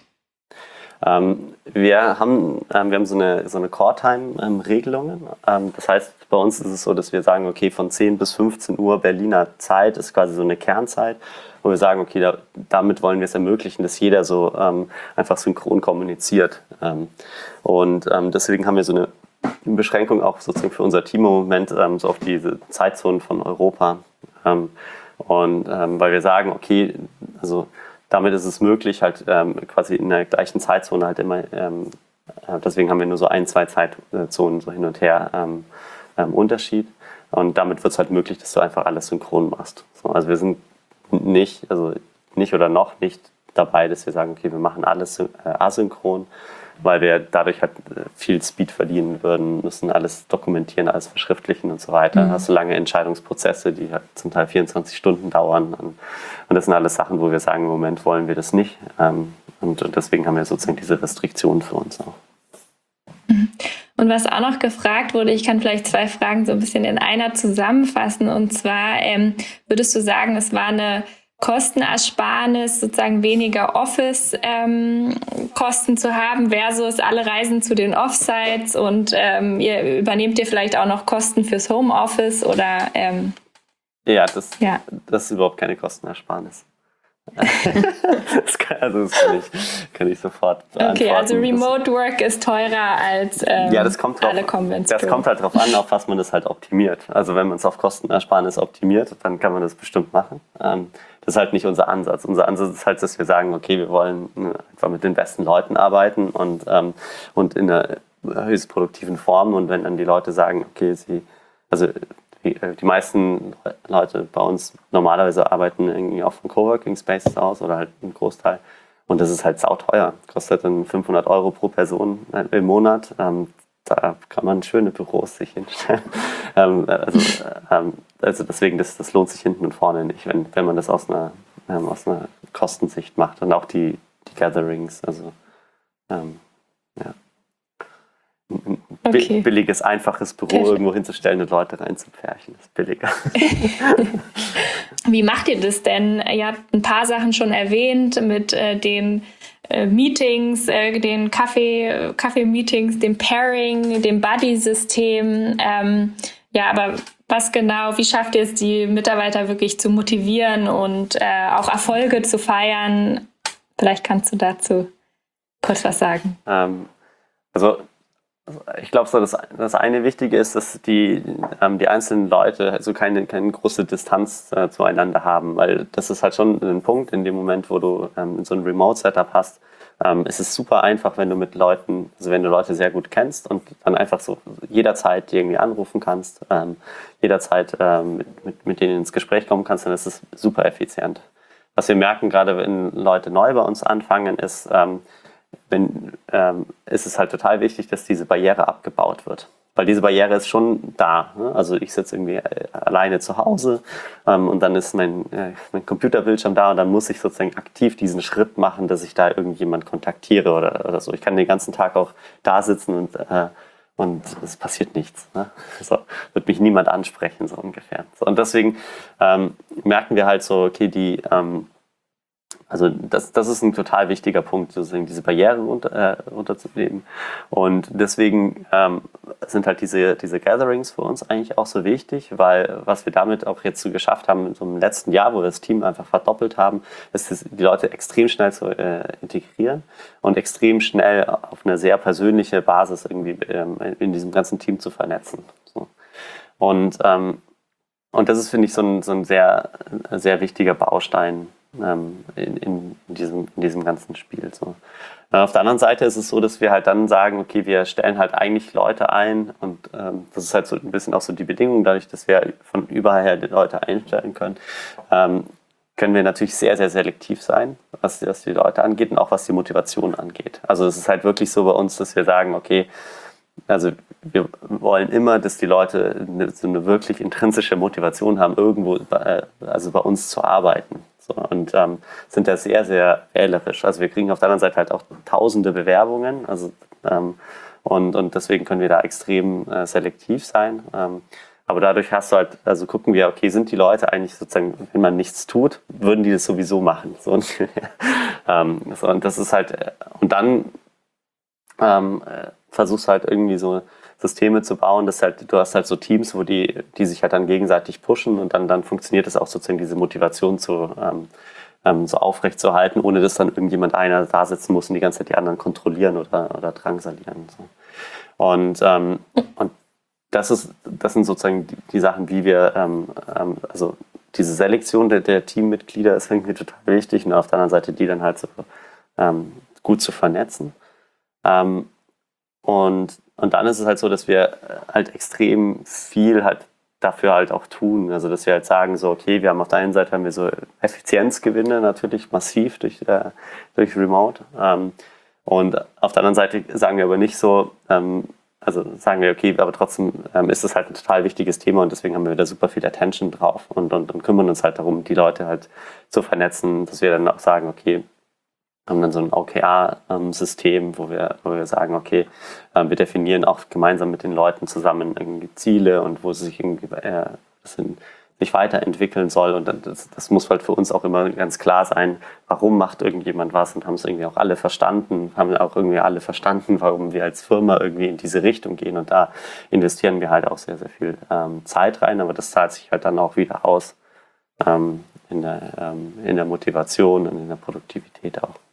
Ähm, wir haben, ähm, wir haben so eine, so eine Core-Time-Regelungen. Ähm, das heißt, bei uns ist es so, dass wir sagen, okay, von zehn bis fünfzehn Uhr Berliner Zeit ist quasi so eine Kernzeit, wo wir sagen, okay, da, damit wollen wir es ermöglichen, dass jeder so ähm, einfach synchron kommuniziert. Ähm, und ähm, deswegen haben wir so eine Beschränkung auch sozusagen für unser Team im Moment ähm, so auf diese Zeitzonen von Europa. Ähm, und ähm, weil wir sagen, okay, also damit ist es möglich, halt ähm, quasi in der gleichen Zeitzone halt immer, ähm, äh, deswegen haben wir nur so ein, zwei Zeitzonen so hin und her ähm, ähm, Unterschied. Und damit wird es halt möglich, dass du einfach alles synchron machst. So, also wir sind nicht, also nicht oder noch nicht dabei, dass wir sagen, okay, wir machen alles äh, asynchron, weil wir dadurch halt viel Speed verdienen würden, müssen alles dokumentieren, alles verschriftlichen und so weiter. Mhm. Hast du lange Entscheidungsprozesse, die halt zum Teil vierundzwanzig Stunden dauern. Und das sind alles Sachen, wo wir sagen, im Moment wollen wir das nicht. Und deswegen haben wir sozusagen diese Restriktionen für uns auch. Und was auch noch gefragt wurde, ich kann vielleicht zwei Fragen so ein bisschen in einer zusammenfassen. Und zwar ähm, würdest du sagen, es war eine Kostenersparnis, sozusagen weniger Office-Kosten ähm, zu haben versus alle Reisen zu den Offsites und ähm, ihr übernehmt ihr vielleicht auch noch Kosten fürs Homeoffice oder? Ähm, ja, das, ja, das ist überhaupt keine Kostenersparnis. das kann, also das kann ich, kann ich sofort beantworten. Okay, also Remote Work ist teurer als ähm, ja, das kommt drauf, alle Konventionen. Das kommt halt darauf an, auf was man das halt optimiert. Also wenn man es auf Kostenersparnis optimiert, dann kann man das bestimmt machen. Ähm, das ist halt nicht unser Ansatz. Unser Ansatz ist halt, dass wir sagen, okay, wir wollen einfach mit den besten Leuten arbeiten und, ähm, und in einer höchst produktiven Form. Und wenn dann die Leute sagen, okay, sie, also die, die meisten Leute bei uns normalerweise arbeiten irgendwie auch von Coworking Spaces aus oder halt ein Großteil. Und das ist halt sauteuer. Kostet dann fünfhundert Euro pro Person im Monat. Ähm, da kann man schöne Büros sich hinstellen. ähm, also, ähm, also deswegen, das, das lohnt sich hinten und vorne nicht, wenn, wenn man das aus einer, ähm, aus einer Kostensicht macht. Und auch die, die Gatherings. Also ähm, ja. Ein okay. billiges, einfaches Büro Perfekt. Irgendwo hinzustellen und Leute reinzupferchen, ist billiger. Wie macht ihr das denn? Ihr habt ein paar Sachen schon erwähnt mit äh, den äh, Meetings, äh, den Kaffee, Kaffee-Meetings, dem Pairing, dem Buddy-System. Ähm, ja, aber was genau, wie schafft ihr es, die Mitarbeiter wirklich zu motivieren und äh, auch Erfolge zu feiern? Vielleicht kannst du dazu kurz was sagen. Ähm, also ich glaube, so das, das eine Wichtige ist, dass die, ähm, die einzelnen Leute also keine, keine große Distanz äh, zueinander haben, weil das ist halt schon ein Punkt, in dem Moment, wo du ähm, so ein Remote-Setup hast, ähm, ist es super einfach, wenn du mit Leuten, also wenn du Leute sehr gut kennst und dann einfach so jederzeit die irgendwie anrufen kannst, ähm, jederzeit ähm, mit, mit, mit denen ins Gespräch kommen kannst, dann ist es super effizient. was wir merken, gerade wenn Leute neu bei uns anfangen, ist, ähm, wenn, ähm, ist es halt total wichtig, dass diese Barriere abgebaut wird. Weil diese Barriere ist schon da. Ne? Also ich sitze irgendwie äh, alleine zu Hause ähm, und dann ist mein, äh, mein Computerbildschirm da und dann muss ich sozusagen aktiv diesen Schritt machen, dass ich da irgendjemand kontaktiere oder, oder so. Ich kann den ganzen Tag auch da sitzen und äh, und es passiert nichts. Ne? So, wird mich niemand ansprechen, so ungefähr. So, und deswegen ähm, merken wir halt so, okay, die, ähm, also das, das ist ein total wichtiger Punkt, sozusagen diese Barriere runter, äh, runterzunehmen. Und deswegen ähm, sind halt diese, diese Gatherings für uns eigentlich auch so wichtig, weil was wir damit auch jetzt so geschafft haben, in so einem letzten Jahr, wo wir das Team einfach verdoppelt haben, ist es, die Leute extrem schnell zu äh, integrieren und extrem schnell auf eine sehr persönliche Basis irgendwie ähm, in diesem ganzen Team zu vernetzen. So. Und, ähm, und das ist, finde ich, so ein, so ein sehr, sehr wichtiger Baustein In, in, diesem, in diesem ganzen Spiel. So. Auf der anderen Seite ist es so, dass wir halt dann sagen, okay, wir stellen halt eigentlich Leute ein und ähm, das ist halt so ein bisschen auch so die Bedingung, dadurch, dass wir von überall her die Leute einstellen können, ähm, können wir natürlich sehr, sehr selektiv sein, was, was die Leute angeht und auch was die Motivation angeht. Also es ist halt wirklich so bei uns, dass wir sagen, okay, also wir wollen immer, dass die Leute eine, so eine wirklich intrinsische Motivation haben, irgendwo bei, also bei uns zu arbeiten. So, und ähm, sind da sehr, sehr wählerisch. Also wir kriegen auf der anderen Seite halt auch tausende Bewerbungen. Also, ähm, und, und deswegen können wir da extrem äh, selektiv sein. Ähm, aber dadurch hast du halt, also gucken wir, okay, sind die Leute eigentlich sozusagen, wenn man nichts tut, würden die das sowieso machen. So, ähm, so, und das ist halt, und dann ähm, versuchst halt irgendwie so Systeme zu bauen, dass halt, du hast halt so Teams, wo die, die sich halt dann gegenseitig pushen und dann, dann funktioniert es auch sozusagen, diese Motivation zu, ähm, ähm, so aufrecht zu halten, ohne dass dann irgendjemand einer da sitzen muss und die ganze Zeit die anderen kontrollieren oder, oder drangsalieren. So. Und, ähm, und das ist, das sind sozusagen die, die Sachen, wie wir, ähm, ähm, also diese Selektion der, der Teammitglieder ist irgendwie total wichtig und auf der anderen Seite die dann halt so ähm, gut zu vernetzen. Ähm, und Und dann ist es halt so, dass wir halt extrem viel halt dafür halt auch tun. Also dass wir halt sagen, so okay, wir haben auf der einen Seite haben wir so Effizienzgewinne natürlich massiv durch, äh, durch Remote. Ähm, und auf der anderen Seite sagen wir aber nicht so, ähm, also sagen wir, okay, aber trotzdem ähm, ist es halt ein total wichtiges Thema und deswegen haben wir da super viel Attention drauf und, und, und kümmern uns halt darum, die Leute halt zu vernetzen, dass wir dann auch sagen, okay, haben dann so ein O K R-System, wo wir, wo wir sagen, okay, äh, wir definieren auch gemeinsam mit den Leuten zusammen irgendwie Ziele und wo sie sich irgendwie äh, sind, sich weiterentwickeln soll. Und das, das muss halt für uns auch immer ganz klar sein, warum macht irgendjemand was und haben es irgendwie auch alle verstanden, haben auch irgendwie alle verstanden, warum wir als Firma irgendwie in diese Richtung gehen. Und da investieren wir halt auch sehr, sehr viel ähm, Zeit rein, aber das zahlt sich halt dann auch wieder aus ähm, in der, ähm, in der Motivation und in der Produktivität auch.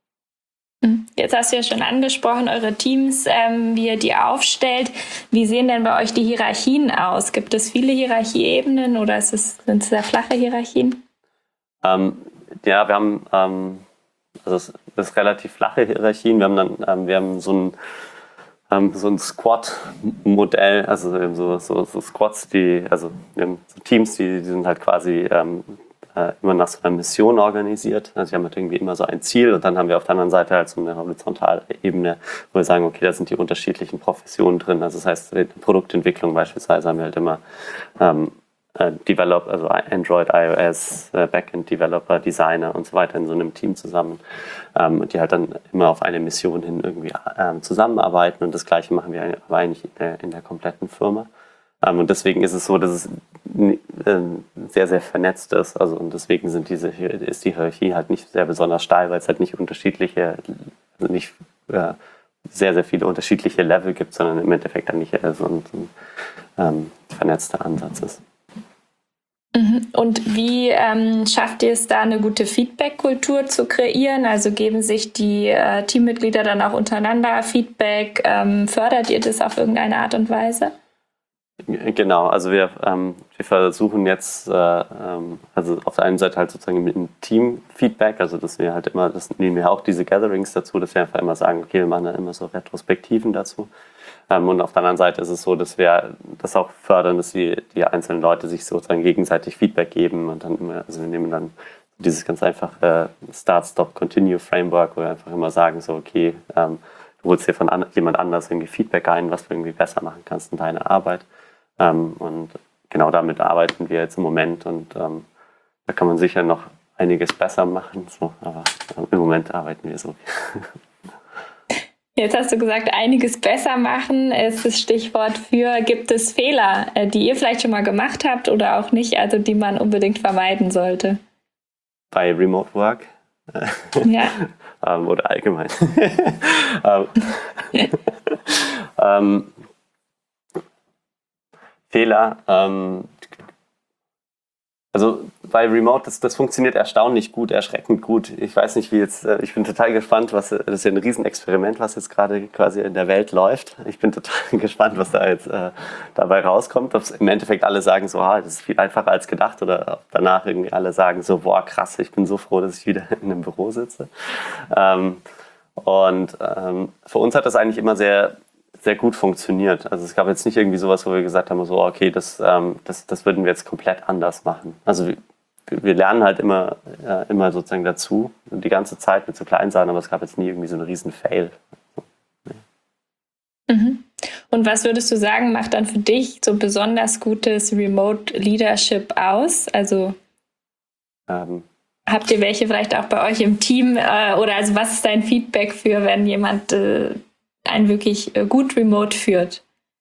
Jetzt hast du ja schon angesprochen, eure Teams, ähm, wie ihr die aufstellt. Wie sehen denn bei euch die Hierarchien aus? Gibt es viele Hierarchieebenen oder ist es, sind es sehr flache Hierarchien? Ähm, ja, wir haben ähm, also es ist relativ flache Hierarchien. Wir haben dann ähm, wir haben so ein ähm, so ein Squad-Modell, also so, so, so Squads, die also wir haben so Teams, die, die sind halt quasi ähm, immer nach so einer Mission organisiert. Also wir haben halt irgendwie immer so ein Ziel und dann haben wir auf der anderen Seite halt so eine horizontale Ebene, wo wir sagen, okay, da sind die unterschiedlichen Professionen drin. Also das heißt, in der Produktentwicklung beispielsweise haben wir halt immer ähm, äh, Develop, also Android, iOS, äh, Backend-Developer, Designer und so weiter in so einem Team zusammen ähm, und die halt dann immer auf eine Mission hin irgendwie ähm, zusammenarbeiten und das Gleiche machen wir aber eigentlich in der, in der kompletten Firma. Um, und deswegen ist es so, dass es äh, sehr, sehr vernetzt ist. Also, und deswegen sind diese, ist die Hierarchie halt nicht sehr besonders steil, weil es halt nicht unterschiedliche, also nicht äh, sehr, sehr viele unterschiedliche Level gibt, sondern im Endeffekt dann nicht äh, so ein, so ein ähm, vernetzter Ansatz ist. Und wie ähm, schafft ihr es da, eine gute Feedback-Kultur zu kreieren? Also geben sich die äh, Teammitglieder dann auch untereinander Feedback? Ähm, fördert ihr das auf irgendeine Art und Weise? Genau, also wir, ähm, wir versuchen jetzt, äh, ähm, also auf der einen Seite halt sozusagen mit dem Team-Feedback, also dass wir halt immer, das nehmen wir auch diese Gatherings dazu, dass wir einfach immer sagen, okay, wir machen dann immer so Retrospektiven dazu. Ähm, und auf der anderen Seite ist es so, dass wir das auch fördern, dass die, die einzelnen Leute sich sozusagen gegenseitig Feedback geben und dann immer, also wir nehmen dann dieses ganz einfache Start, Stop, Continue Framework, wo wir einfach immer sagen, so okay, ähm, du holst dir von an, jemand anders irgendwie Feedback ein, was du irgendwie besser machen kannst in deiner Arbeit. Ähm, und genau damit arbeiten wir jetzt im Moment und ähm, da kann man sicher noch einiges besser machen, so, aber äh, im Moment arbeiten wir so. Jetzt hast du gesagt, einiges besser machen ist das Stichwort für, gibt es Fehler, die ihr vielleicht schon mal gemacht habt oder auch nicht, also die man unbedingt vermeiden sollte? Bei Remote Work? Ja. ähm, oder allgemein? ähm, ähm, Fehler, ähm, also bei Remote, das, das funktioniert erstaunlich gut, erschreckend gut. Ich weiß nicht, wie jetzt, ich bin total gespannt, was, das ist ja ein Riesenexperiment, was jetzt gerade quasi in der Welt läuft. Ich bin total gespannt, was da jetzt äh, dabei rauskommt. Ob im Endeffekt alle sagen so, ah, das ist viel einfacher als gedacht, oder ob danach irgendwie alle sagen so, boah, krass, ich bin so froh, dass ich wieder in einem Büro sitze. Ähm, und ähm, für uns hat das eigentlich immer sehr sehr gut funktioniert. Also es gab jetzt nicht irgendwie sowas, wo wir gesagt haben, so okay, das, ähm, das, das würden wir jetzt komplett anders machen. Also wir, wir lernen halt immer, äh, immer sozusagen dazu, die ganze Zeit mit so kleinen Sachen, aber es gab jetzt nie irgendwie so einen riesen Fail. Mhm. Und was würdest du sagen, macht dann für dich so besonders gutes Remote Leadership aus? Also ähm, habt ihr welche vielleicht auch bei euch im Team äh, oder also was ist dein Feedback für, wenn jemand äh, einen wirklich äh, gut remote führt?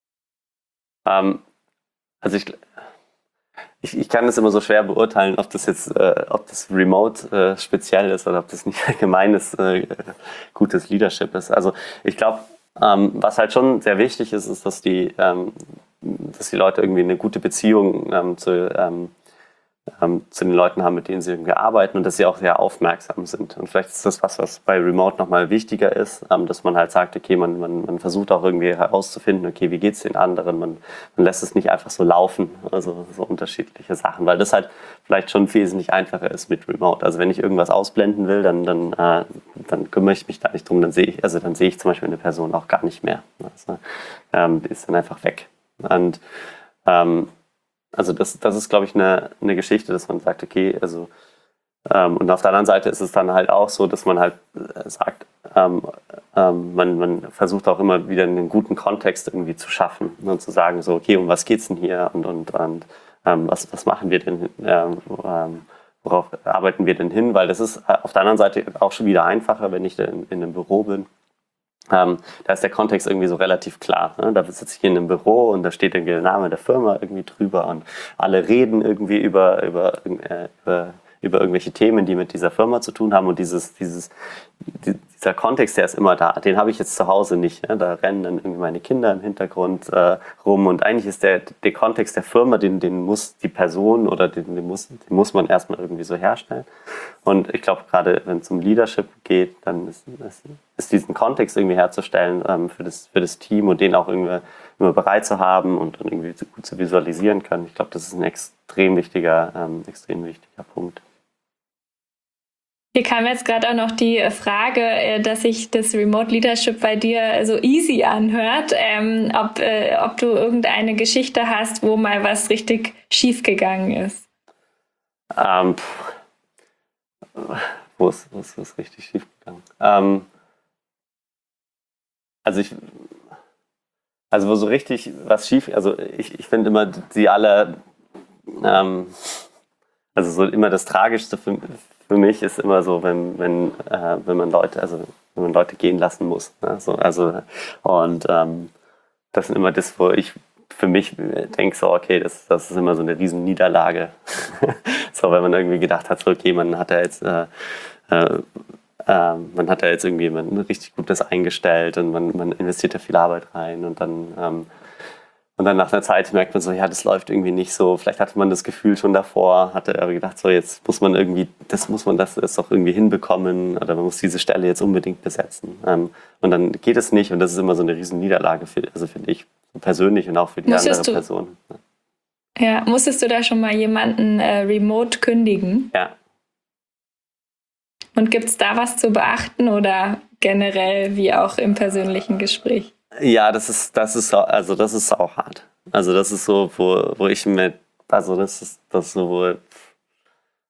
Ähm, also ich, ich, ich kann das immer so schwer beurteilen, ob das jetzt, äh, ob das remote äh, speziell ist oder ob das nicht allgemeines äh, gutes Leadership ist. Also ich glaube, ähm, was halt schon sehr wichtig ist, ist, dass die, ähm, dass die Leute irgendwie eine gute Beziehung ähm, zu ähm, Ähm, zu den Leuten haben, mit denen sie irgendwie arbeiten und dass sie auch sehr aufmerksam sind. Und vielleicht ist das was, was bei Remote nochmal wichtiger ist, ähm, dass man halt sagt, okay, man, man, man versucht auch irgendwie herauszufinden, okay, wie geht's den anderen? Man, man lässt es nicht einfach so laufen, also so unterschiedliche Sachen, weil das halt vielleicht schon wesentlich einfacher ist mit Remote. Also wenn ich irgendwas ausblenden will, dann, dann, äh, dann kümmere ich mich da nicht drum, dann sehe ich, also dann sehe ich zum Beispiel eine Person auch gar nicht mehr. Also, ähm, die ist dann einfach weg. Und ähm, Also das, das ist, glaube ich, eine, eine Geschichte, dass man sagt, okay, also ähm, und auf der anderen Seite ist es dann halt auch so, dass man halt äh, sagt, ähm, ähm, man, man versucht auch immer wieder einen guten Kontext irgendwie zu schaffen und zu sagen, so, okay, um was geht's denn hier und, und, und ähm, was, was machen wir denn, ähm, worauf arbeiten wir denn hin? Weil das ist auf der anderen Seite auch schon wieder einfacher, wenn ich in, in einem Büro bin. Ähm, da ist der Kontext irgendwie so relativ klar. Ne? Da sitze ich in einem Büro und da steht der Name der Firma irgendwie drüber und alle reden irgendwie über, über, äh, über, über irgendwelche Themen, die mit dieser Firma zu tun haben und dieses, dieses, dieser Kontext, der ist immer da. Den habe ich jetzt zu Hause nicht. Ne? Da rennen dann irgendwie meine Kinder im Hintergrund äh, rum und eigentlich ist der, der Kontext der Firma, den, den muss die Person oder den, den, muss, den muss man erstmal irgendwie so herstellen. Und ich glaube, gerade wenn es um Leadership geht, dann ist, ist, ist diesen Kontext irgendwie herzustellen ähm, für, das, für das Team und den auch irgendwie immer bereit zu haben und dann irgendwie gut zu visualisieren können. Ich glaube, das ist ein extrem wichtiger, ähm, extrem wichtiger Punkt. Hier kam jetzt gerade auch noch die Frage, dass sich das Remote Leadership bei dir so easy anhört, ähm, ob, äh, ob du irgendeine Geschichte hast, wo mal was richtig schief gegangen ist. Ähm, wo ist, wo ist, wo ist richtig schief gegangen? Ähm, also ich, also wo so richtig was schief, also ich, ich finde immer die alle, ähm, also so immer das Tragischste für, für mich ist immer so, wenn, wenn, äh, wenn man Leute, also wenn man Leute gehen lassen muss. Ne? So, also, und ähm, das ist immer das, wo ich für mich denke, so, okay, das, das ist immer so eine riesen Niederlage. So, wenn man irgendwie gedacht hat, so, okay, man hat ja jetzt äh, äh, äh, man hat ja jetzt irgendwie ein richtig Gutes eingestellt und man, man investiert da viel Arbeit rein und dann ähm, Und dann nach einer Zeit merkt man so, ja, das läuft irgendwie nicht so. Vielleicht hatte man das Gefühl schon davor, hatte aber gedacht, so jetzt muss man irgendwie, das muss man das, das doch irgendwie hinbekommen oder man muss diese Stelle jetzt unbedingt besetzen. Ähm, und dann geht es nicht und das ist immer so eine riesen Niederlage, für, also für dich persönlich und auch für die musstest andere du, Person. Ja, musstest du da schon mal jemanden äh, remote kündigen? Ja. Und gibt es da was zu beachten oder generell wie auch im persönlichen Gespräch? Ja, das ist, das ist, also das ist auch hart. Also das ist so, wo, wo ich mit, also das ist, das ist so, wo,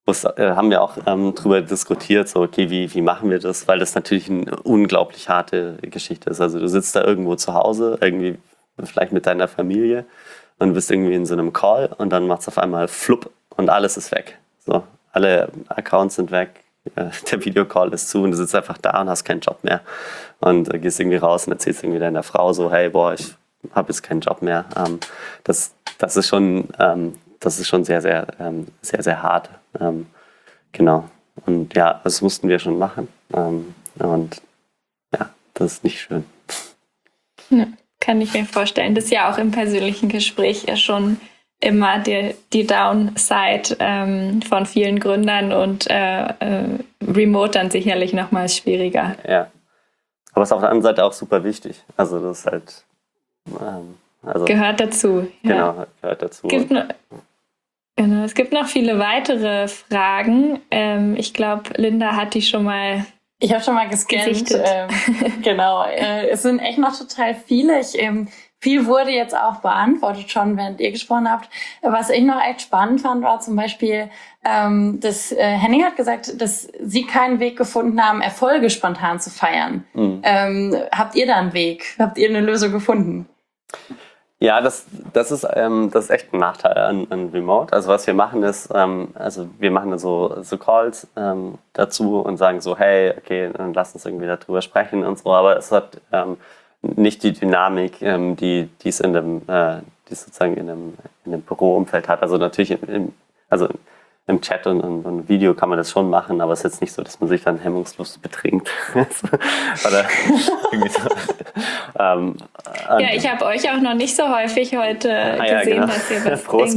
Das, äh, haben wir auch ähm, drüber diskutiert, so okay, wie, wie machen wir das, weil das natürlich eine unglaublich harte Geschichte ist. Also du sitzt da irgendwo zu Hause, irgendwie vielleicht mit deiner Familie und du bist irgendwie in so einem Call und dann macht es auf einmal flupp und alles ist weg. So, alle Accounts sind weg, äh, der Videocall ist zu und du sitzt einfach da und hast keinen Job mehr. Und äh, gehst irgendwie raus und erzählst irgendwie deiner Frau so, hey, boah, ich habe jetzt keinen Job mehr. Ähm, das, das ist schon, ähm, das ist schon sehr, sehr, ähm, sehr, sehr hart. Ähm, genau. Und ja, das mussten wir schon machen. Ähm, und ja, das ist nicht schön. Ja, kann ich mir vorstellen. Das ist ja auch im persönlichen Gespräch ja schon immer die, die Downside ähm, von vielen Gründern und äh, äh, Remote dann sicherlich nochmal schwieriger. Ja. Aber es ist auf der anderen Seite auch super wichtig. Also das ist halt ähm, also, gehört dazu. Ja. Genau, gehört dazu. Gibt noch, genau, es gibt noch viele weitere Fragen. Ähm, ich glaube, Linda hat die schon mal Ich habe schon mal gescannt. Ähm, genau. Äh, es sind echt noch total viele. Ich, ähm, viel wurde jetzt auch beantwortet schon, während ihr gesprochen habt. Was ich noch echt spannend fand, war zum Beispiel, ähm, dass äh, Henning hat gesagt, dass sie keinen Weg gefunden haben, Erfolge spontan zu feiern. Mhm. Ähm, habt ihr da einen Weg? Habt ihr eine Lösung gefunden? Ja, das, das, ist, ähm, das ist echt ein Nachteil an, an Remote. Also was wir machen ist, ähm, also wir machen so, so Calls ähm, dazu und sagen so, hey, okay, dann lass uns irgendwie darüber sprechen und so. Aber es hat ähm, nicht die Dynamik, ähm, die die es in dem, äh, die es sozusagen in einem, in einem Büroumfeld hat. Also natürlich im, im, also im Chat und, und, und Video kann man das schon machen, aber es ist jetzt nicht so, dass man sich dann hemmungslos betrinkt. Oder irgendwie so. ähm, ja, ich habe euch auch noch nicht so häufig heute ah, ja, gesehen, genau. Dass ihr was Prost.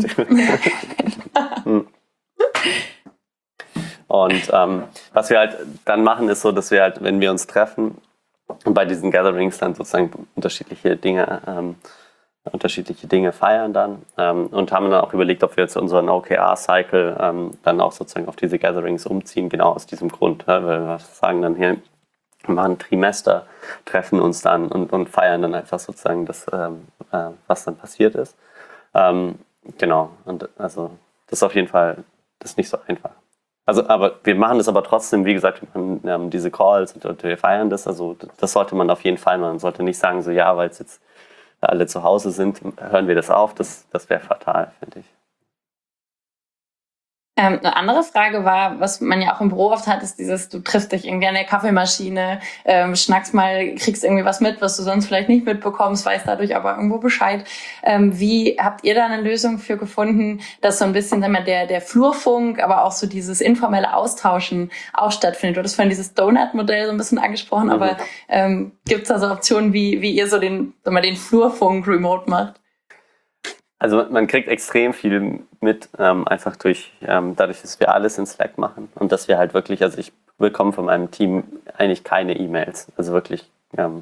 Und ähm, was wir halt dann machen, ist so, dass wir halt, wenn wir uns treffen und bei diesen Gatherings dann sozusagen unterschiedliche Dinge ähm, unterschiedliche Dinge feiern dann ähm, und haben dann auch überlegt, ob wir jetzt unseren O K R-Cycle ähm, dann auch sozusagen auf diese Gatherings umziehen, genau aus diesem Grund, ja, weil wir sagen dann hier, wir machen ein Trimester, treffen uns dann und, und feiern dann einfach sozusagen das, ähm, äh, was dann passiert ist. Ähm, genau, und also das ist auf jeden Fall, das ist nicht so einfach. Also, aber wir machen das aber trotzdem, wie gesagt, wir machen ähm, diese Calls und, und wir feiern das, also das sollte man auf jeden Fall machen. Man sollte nicht sagen, so ja, weil es jetzt alle zu Hause sind, hören wir das auf. Das, das wäre fatal, finde ich. Ähm, eine andere Frage war, was man ja auch im Büro oft hat, ist dieses, du triffst dich irgendwie an der Kaffeemaschine, ähm, schnackst mal, kriegst irgendwie was mit, was du sonst vielleicht nicht mitbekommst, weißt dadurch aber irgendwo Bescheid. Ähm, wie habt ihr da eine Lösung für gefunden, dass so ein bisschen sagen wir, der, der Flurfunk, aber auch so dieses informelle Austauschen auch stattfindet? Du hattest vorhin dieses Donut-Modell so ein bisschen angesprochen, mhm. aber ähm, gibt es da so Optionen, wie, wie ihr so den, sagen wir, den Flurfunk remote macht? Also man kriegt extrem viel mit, ähm, einfach durch, ähm, dadurch, dass wir alles in Slack machen und dass wir halt wirklich, also ich bekomme von meinem Team eigentlich keine E-Mails, also wirklich ähm,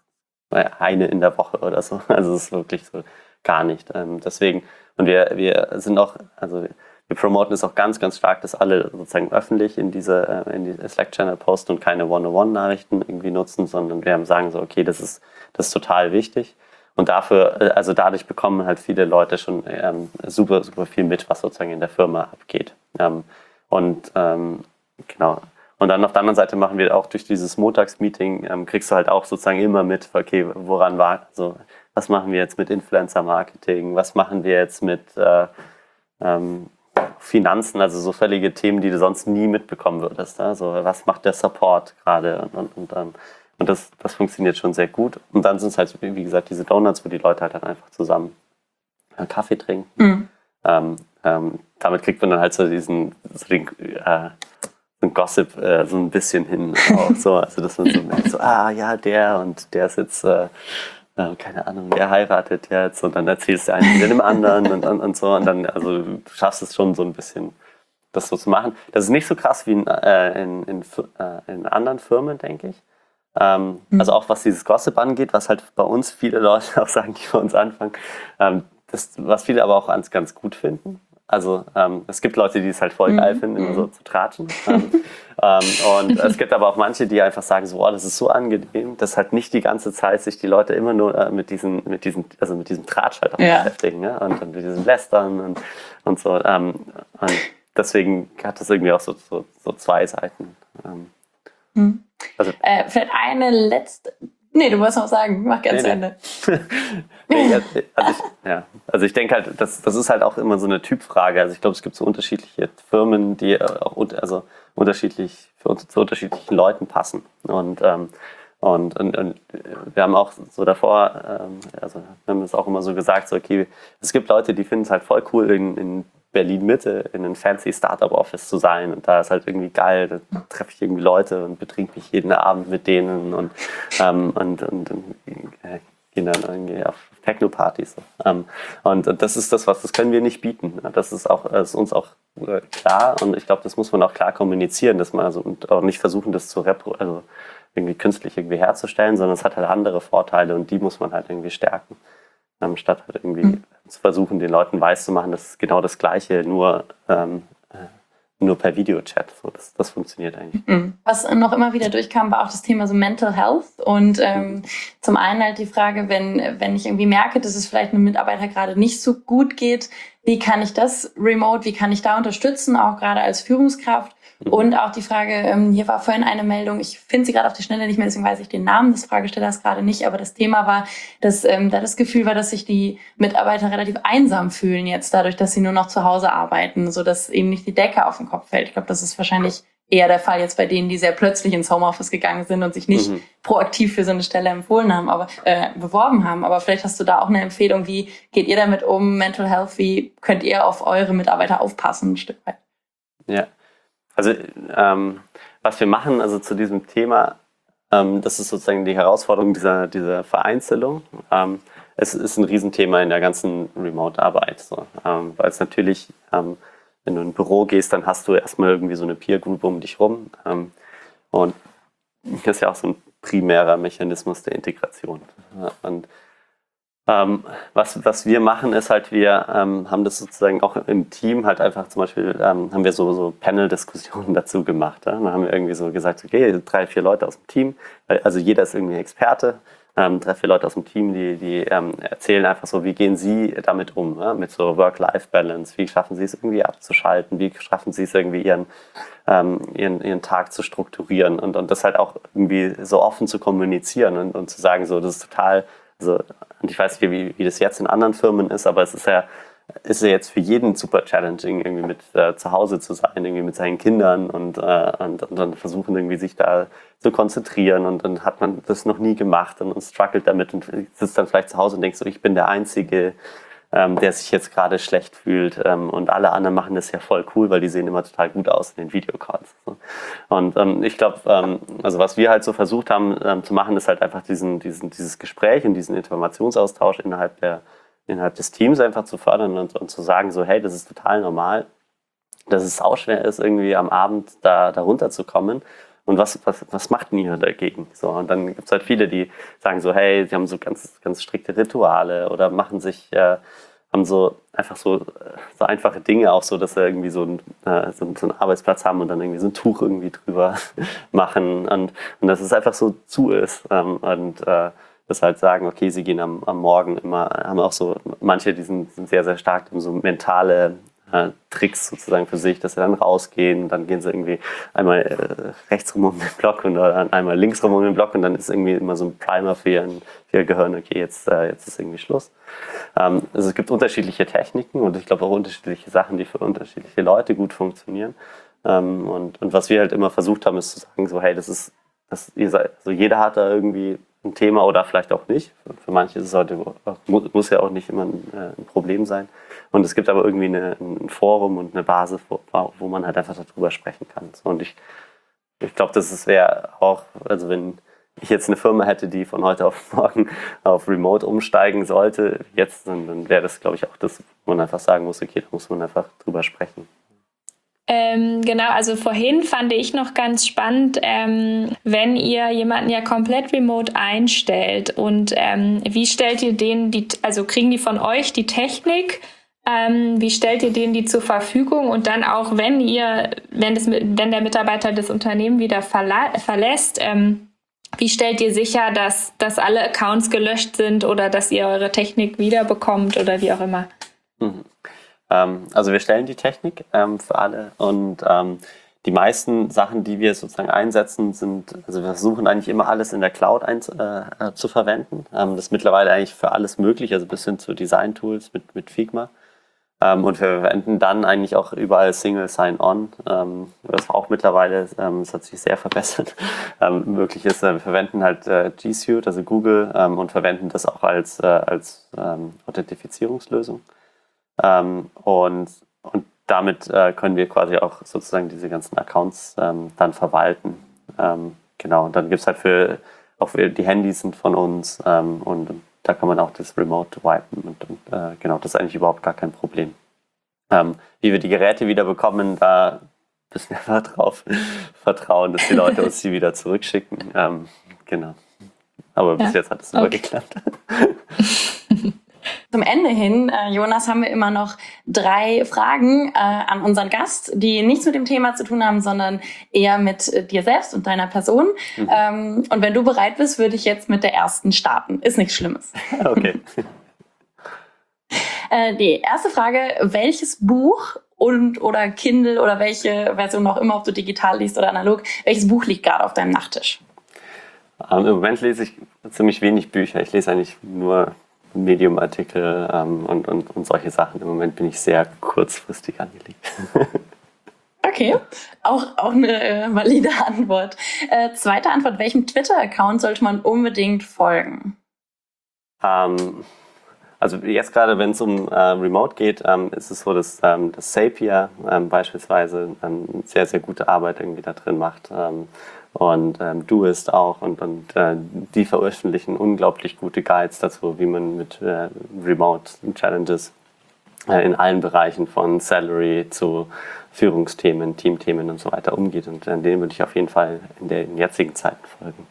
eine in der Woche oder so, also es ist wirklich so gar nicht. Ähm, deswegen, und wir, wir sind auch, also wir promoten es auch ganz, ganz stark, dass alle sozusagen öffentlich in diese, äh, in die Slack-Channel posten und keine One-on-One-Nachrichten irgendwie nutzen, sondern wir haben sagen so, okay, das ist, das ist total wichtig. Und dafür, also dadurch bekommen halt viele Leute schon ähm, super, super viel mit, was sozusagen in der Firma abgeht. Ähm, und ähm, genau. Und dann auf der anderen Seite machen wir auch durch dieses Montagsmeeting, ähm, kriegst du halt auch sozusagen immer mit, okay, woran war, also was machen wir jetzt mit Influencer-Marketing, was machen wir jetzt mit äh, ähm, Finanzen, also so völlige Themen, die du sonst nie mitbekommen würdest. Also was macht der Support gerade und, und, und ähm, Und das, das funktioniert schon sehr gut. Und dann sind es halt, wie gesagt, diese Donuts, wo die Leute halt dann einfach zusammen Kaffee trinken. Mhm. Ähm, ähm, damit kriegt man dann halt so diesen so den, äh, so ein Gossip äh, so ein bisschen hin. Auch so. Also dass man so merkt, so, ah ja, der und der ist jetzt, äh, äh, keine Ahnung, der heiratet jetzt. Und dann erzählst du einen dem anderen und, und, und so. Und dann, also du schaffst es schon so ein bisschen, das so zu machen. Das ist nicht so krass wie in, äh, in, in, äh, in anderen Firmen, denke ich. Ähm, mhm. Also auch was dieses Gossip angeht, was halt bei uns viele Leute auch sagen, die bei uns anfangen, ähm, das, was viele aber auch ganz, ganz gut finden. Also ähm, es gibt Leute, die es halt voll mhm. geil finden, immer so zu tratschen. ähm, ähm, und es gibt aber auch manche, die einfach sagen, so, oh, das ist so angenehm, dass halt nicht die ganze Zeit sich die Leute immer nur äh, mit diesem, mit diesem, also mit diesem Tratsch halt auch ja. beschäftigen, ne? und, und mit diesem Lästern und, und so. Ähm, und deswegen hat das irgendwie auch so, so, so zwei Seiten. Ähm, hm. also, äh, vielleicht eine letzte... Nee, du wolltest noch sagen, mach gerne nee, zu Ende. nee, nee, also, ich, ja. also ich denke halt, das, das ist halt auch immer so eine Typfrage. Also ich glaube, es gibt so unterschiedliche Firmen, die auch also unterschiedlich für uns zu unterschiedlichen Leuten passen. Und, ähm, und, und, und wir haben auch so davor, ähm, also wir haben es auch immer so gesagt, so okay, es gibt Leute, die finden es halt voll cool, in, in Berlin-Mitte in einem fancy Startup-Office zu sein und da ist halt irgendwie geil, da treffe ich irgendwie Leute und betrink mich jeden Abend mit denen und, ähm, und, und, und äh, gehen dann irgendwie auf Techno-Partys. Ähm, und das ist das, was, das können wir nicht bieten. Das ist auch, das ist uns auch äh, klar und ich glaube, das muss man auch klar kommunizieren, dass man also und auch nicht versuchen, das zu repro also irgendwie künstlich irgendwie herzustellen, sondern es hat halt andere Vorteile und die muss man halt irgendwie stärken. Ähm, statt halt irgendwie mhm. zu versuchen, den Leuten weiszumachen, das ist genau das Gleiche, nur, ähm, nur per Videochat. So, das, das funktioniert eigentlich. Mhm. Was noch immer wieder durchkam, war auch das Thema so Mental Health und ähm, mhm. zum einen halt die Frage, wenn, wenn ich irgendwie merke, dass es vielleicht einem Mitarbeiter gerade nicht so gut geht, wie kann ich das remote, wie kann ich da unterstützen, auch gerade als Führungskraft? Und auch die Frage, ähm, hier war vorhin eine Meldung, ich finde sie gerade auf die Schnelle nicht mehr, deswegen weiß ich den Namen des Fragestellers gerade nicht, aber das Thema war, dass ähm, da das Gefühl war, dass sich die Mitarbeiter relativ einsam fühlen jetzt dadurch, dass sie nur noch zu Hause arbeiten, so dass eben nicht die Decke auf den Kopf fällt. Ich glaube, das ist wahrscheinlich eher der Fall jetzt bei denen, die sehr plötzlich ins Homeoffice gegangen sind und sich nicht mhm. proaktiv für so eine Stelle empfohlen haben, aber äh, beworben haben. Aber vielleicht hast du da auch eine Empfehlung, wie geht ihr damit um, Mental Health, wie könnt ihr auf eure Mitarbeiter aufpassen ein Stück weit? Ja. Also ähm, was wir machen, also zu diesem Thema, ähm, das ist sozusagen die Herausforderung dieser, dieser Vereinzelung. Ähm, es ist ein Riesenthema in der ganzen Remote-Arbeit, so. ähm, weil es natürlich, ähm, wenn du in ein Büro gehst, dann hast du erstmal irgendwie so eine Peer-Group um dich rum ähm, und das ist ja auch so ein primärer Mechanismus der Integration. Ja, und Ähm, was, was wir machen, ist halt, wir ähm, haben das sozusagen auch im Team halt einfach zum Beispiel, ähm, haben wir so, so Panel-Diskussionen dazu gemacht. Ja? Dann haben wir irgendwie so gesagt, okay, drei, vier Leute aus dem Team, also jeder ist irgendwie Experte, ähm, drei, vier Leute aus dem Team, die, die ähm, erzählen einfach so, wie gehen sie damit um, ja? Mit so Work-Life-Balance, wie schaffen sie es irgendwie abzuschalten, wie schaffen sie es irgendwie ihren, ähm, ihren, ihren Tag zu strukturieren und, und das halt auch irgendwie so offen zu kommunizieren und, und zu sagen, so, das ist total, also, und ich weiß nicht, wie, wie das jetzt in anderen Firmen ist, aber es ist ja, ist ja jetzt für jeden super challenging, irgendwie mit äh, zu Hause zu sein, irgendwie mit seinen Kindern und, äh, und, und dann versuchen, irgendwie sich da zu konzentrieren und dann hat man das noch nie gemacht und, und struggelt damit und sitzt dann vielleicht zu Hause und denkt so, ich bin der Einzige, ähm, der sich jetzt gerade schlecht fühlt ähm, und alle anderen machen das ja voll cool, weil die sehen immer total gut aus in den Videocalls. So. Und ähm, ich glaube, ähm, also was wir halt so versucht haben ähm, zu machen, ist halt einfach diesen, diesen, dieses Gespräch und diesen Informationsaustausch innerhalb, der, innerhalb des Teams einfach zu fördern und, und zu sagen so, hey, das ist total normal, dass es auch schwer ist, irgendwie am Abend da, da runterzukommen. Und was, was, was macht denn ihr dagegen? So, und dann gibt es halt viele, die sagen so, hey, sie haben so ganz, ganz strikte Rituale oder machen sich, äh, haben so einfach so, so einfache Dinge auch so, dass sie irgendwie so, ein, äh, so, so einen Arbeitsplatz haben und dann irgendwie so ein Tuch irgendwie drüber machen und, und dass es einfach so zu ist. Ähm, und äh, das halt sagen, okay, sie gehen am, am Morgen immer, haben auch so, manche, die sind, sind sehr, sehr stark in so mentale Äh, Tricks sozusagen für sich, dass sie dann rausgehen, dann gehen sie irgendwie einmal äh, rechts rum um den Block und dann einmal links rum um den Block und dann ist irgendwie immer so ein Primer für ihr, für ihr Gehirn, okay, jetzt, äh, jetzt ist irgendwie Schluss. Ähm, also es gibt unterschiedliche Techniken und ich glaube auch unterschiedliche Sachen, die für unterschiedliche Leute gut funktionieren. Ähm, und, und was wir halt immer versucht haben, ist zu sagen, so hey, das ist, das, ihr seid, also jeder hat da irgendwie ein Thema oder vielleicht auch nicht. Für manche ist es heute, muss ja auch nicht immer ein, äh, ein Problem sein. Und es gibt aber irgendwie eine, ein Forum und eine Basis, wo, wo man halt einfach darüber sprechen kann. Und ich, ich glaube, das wäre auch, also wenn ich jetzt eine Firma hätte, die von heute auf morgen auf Remote umsteigen sollte, jetzt, dann, dann wäre das, glaube ich, auch das, wo man einfach sagen muss, okay, da muss man einfach drüber sprechen. Ähm, genau, also vorhin fand ich noch ganz spannend, ähm, wenn ihr jemanden ja komplett remote einstellt und ähm, wie stellt ihr denen die, also kriegen die von euch die Technik, ähm, wie stellt ihr denen die zur Verfügung und dann auch, wenn ihr, wenn das, wenn der Mitarbeiter das Unternehmen wieder verla- verlässt, ähm, wie stellt ihr sicher, dass, dass alle Accounts gelöscht sind oder dass ihr eure Technik wiederbekommt oder wie auch immer? Mhm. Ähm, also wir stellen die Technik ähm, für alle und ähm, die meisten Sachen, die wir sozusagen einsetzen, sind, also wir versuchen eigentlich immer alles in der Cloud ein, äh, zu verwenden. Ähm, das ist mittlerweile eigentlich für alles möglich, also bis hin zu Design-Tools mit, mit Figma. Ähm, und wir verwenden dann eigentlich auch überall Single Sign-On, ähm, was auch mittlerweile, ähm, das hat sich sehr verbessert, ähm, möglich ist. Äh, wir verwenden halt äh, G Suite, also Google, ähm, und verwenden das auch als, äh, als ähm, Authentifizierungslösung. Ähm, und, und damit äh, können wir quasi auch sozusagen diese ganzen Accounts ähm, dann verwalten. Ähm, genau, und dann gibt es halt für, auch für die Handys sind von uns ähm, und, und da kann man auch das Remote wipen und, und äh, genau, das ist eigentlich überhaupt gar kein Problem. Ähm, wie wir die Geräte wieder bekommen, da müssen wir einfach drauf vertrauen, dass die Leute uns die wieder zurückschicken. Ähm, genau. Aber bis ja. jetzt hat es immer okay. geklappt. Zum Ende hin, äh, Jonas, haben wir immer noch drei Fragen äh, an unseren Gast, die nichts mit dem Thema zu tun haben, sondern eher mit äh, dir selbst und deiner Person. Mhm. Ähm, und wenn du bereit bist, würde ich jetzt mit der ersten starten. Ist nichts Schlimmes. Okay. äh, die erste Frage, welches Buch und oder Kindle oder welche Version auch immer, ob du digital liest oder analog, welches Buch liegt gerade auf deinem Nachttisch? Ähm, Im Moment lese ich ziemlich wenig Bücher. Ich lese eigentlich nur Medium-Artikel ähm, und, und, und solche Sachen. Im Moment bin ich sehr kurzfristig angelegt. Okay, auch, auch eine äh, valide Antwort. Äh, zweite Antwort, welchem Twitter-Account sollte man unbedingt folgen? Ähm, also jetzt gerade, wenn es um äh, Remote geht, ähm, ist es so, dass, ähm, dass Zapier ähm, beispielsweise ähm, sehr, sehr gute Arbeit irgendwie da drin macht. Ähm, Und ähm, Doist auch und, und äh, die veröffentlichen unglaublich gute Guides dazu, wie man mit äh, Remote-Challenges äh, in allen Bereichen von Salary zu Führungsthemen, Teamthemen und so weiter umgeht. Und äh, denen würde ich auf jeden Fall in den jetzigen Zeiten folgen.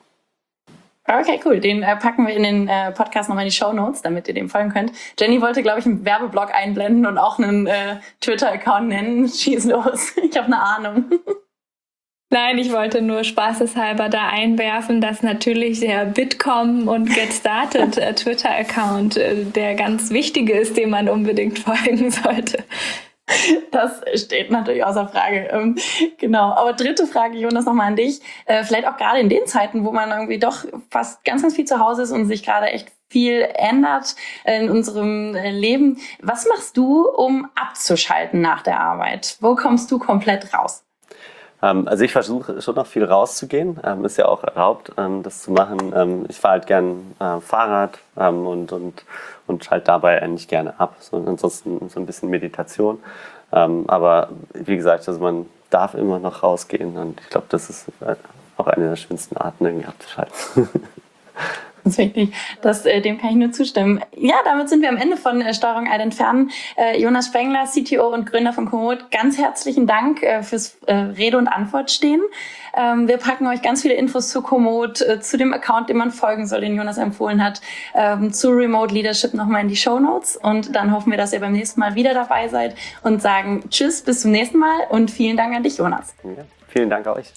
Okay, cool. Den äh, packen wir in den äh, Podcast nochmal in die Shownotes, damit ihr dem folgen könnt. Jenny wollte, glaube ich, einen Werbeblock einblenden und auch einen äh, Twitter-Account nennen. Schieß los. Ich habe eine Ahnung. Nein, ich wollte nur spaßeshalber da einwerfen, dass natürlich der Bitkom und Get Started äh, Twitter-Account äh, der ganz wichtige ist, dem man unbedingt folgen sollte. Das steht natürlich außer Frage. Ähm, genau. Aber dritte Frage, Jonas, nochmal an dich. Äh, vielleicht auch gerade in den Zeiten, wo man irgendwie doch fast ganz, ganz viel zu Hause ist und sich gerade echt viel ändert in unserem Leben. Was machst du, um abzuschalten nach der Arbeit? Wo kommst du komplett raus? Also ich versuche schon noch viel rauszugehen, ähm, ist ja auch erlaubt, ähm, das zu machen. Ähm, ich fahre halt gern äh, Fahrrad ähm, und, und, und schalte dabei eigentlich gerne ab. So, ansonsten so ein bisschen Meditation. Ähm, aber wie gesagt, also man darf immer noch rausgehen und ich glaube, das ist auch eine der schönsten Arten, irgendwie abzuschalten. Das ist wichtig. Das, äh, dem kann ich nur zustimmen. Ja, damit sind wir am Ende von äh, Steuerung Alt entfernen. Äh, Jonas Spengler, C T O und Gründer von Komoot, ganz herzlichen Dank äh, fürs äh, Rede und Antwort stehen. Ähm, wir packen euch ganz viele Infos zu Komoot, äh, zu dem Account, dem man folgen soll, den Jonas empfohlen hat, ähm, zu Remote Leadership nochmal in die Shownotes. Und dann hoffen wir, dass ihr beim nächsten Mal wieder dabei seid und sagen Tschüss, bis zum nächsten Mal und vielen Dank an dich, Jonas. Ja, vielen Dank euch.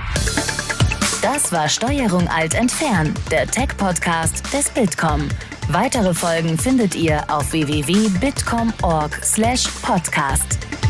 Das war Steuerung Alt entfernen, der Tech-Podcast des Bitkom. Weitere Folgen findet ihr auf w w w punkt bitkom punkt org slash podcast.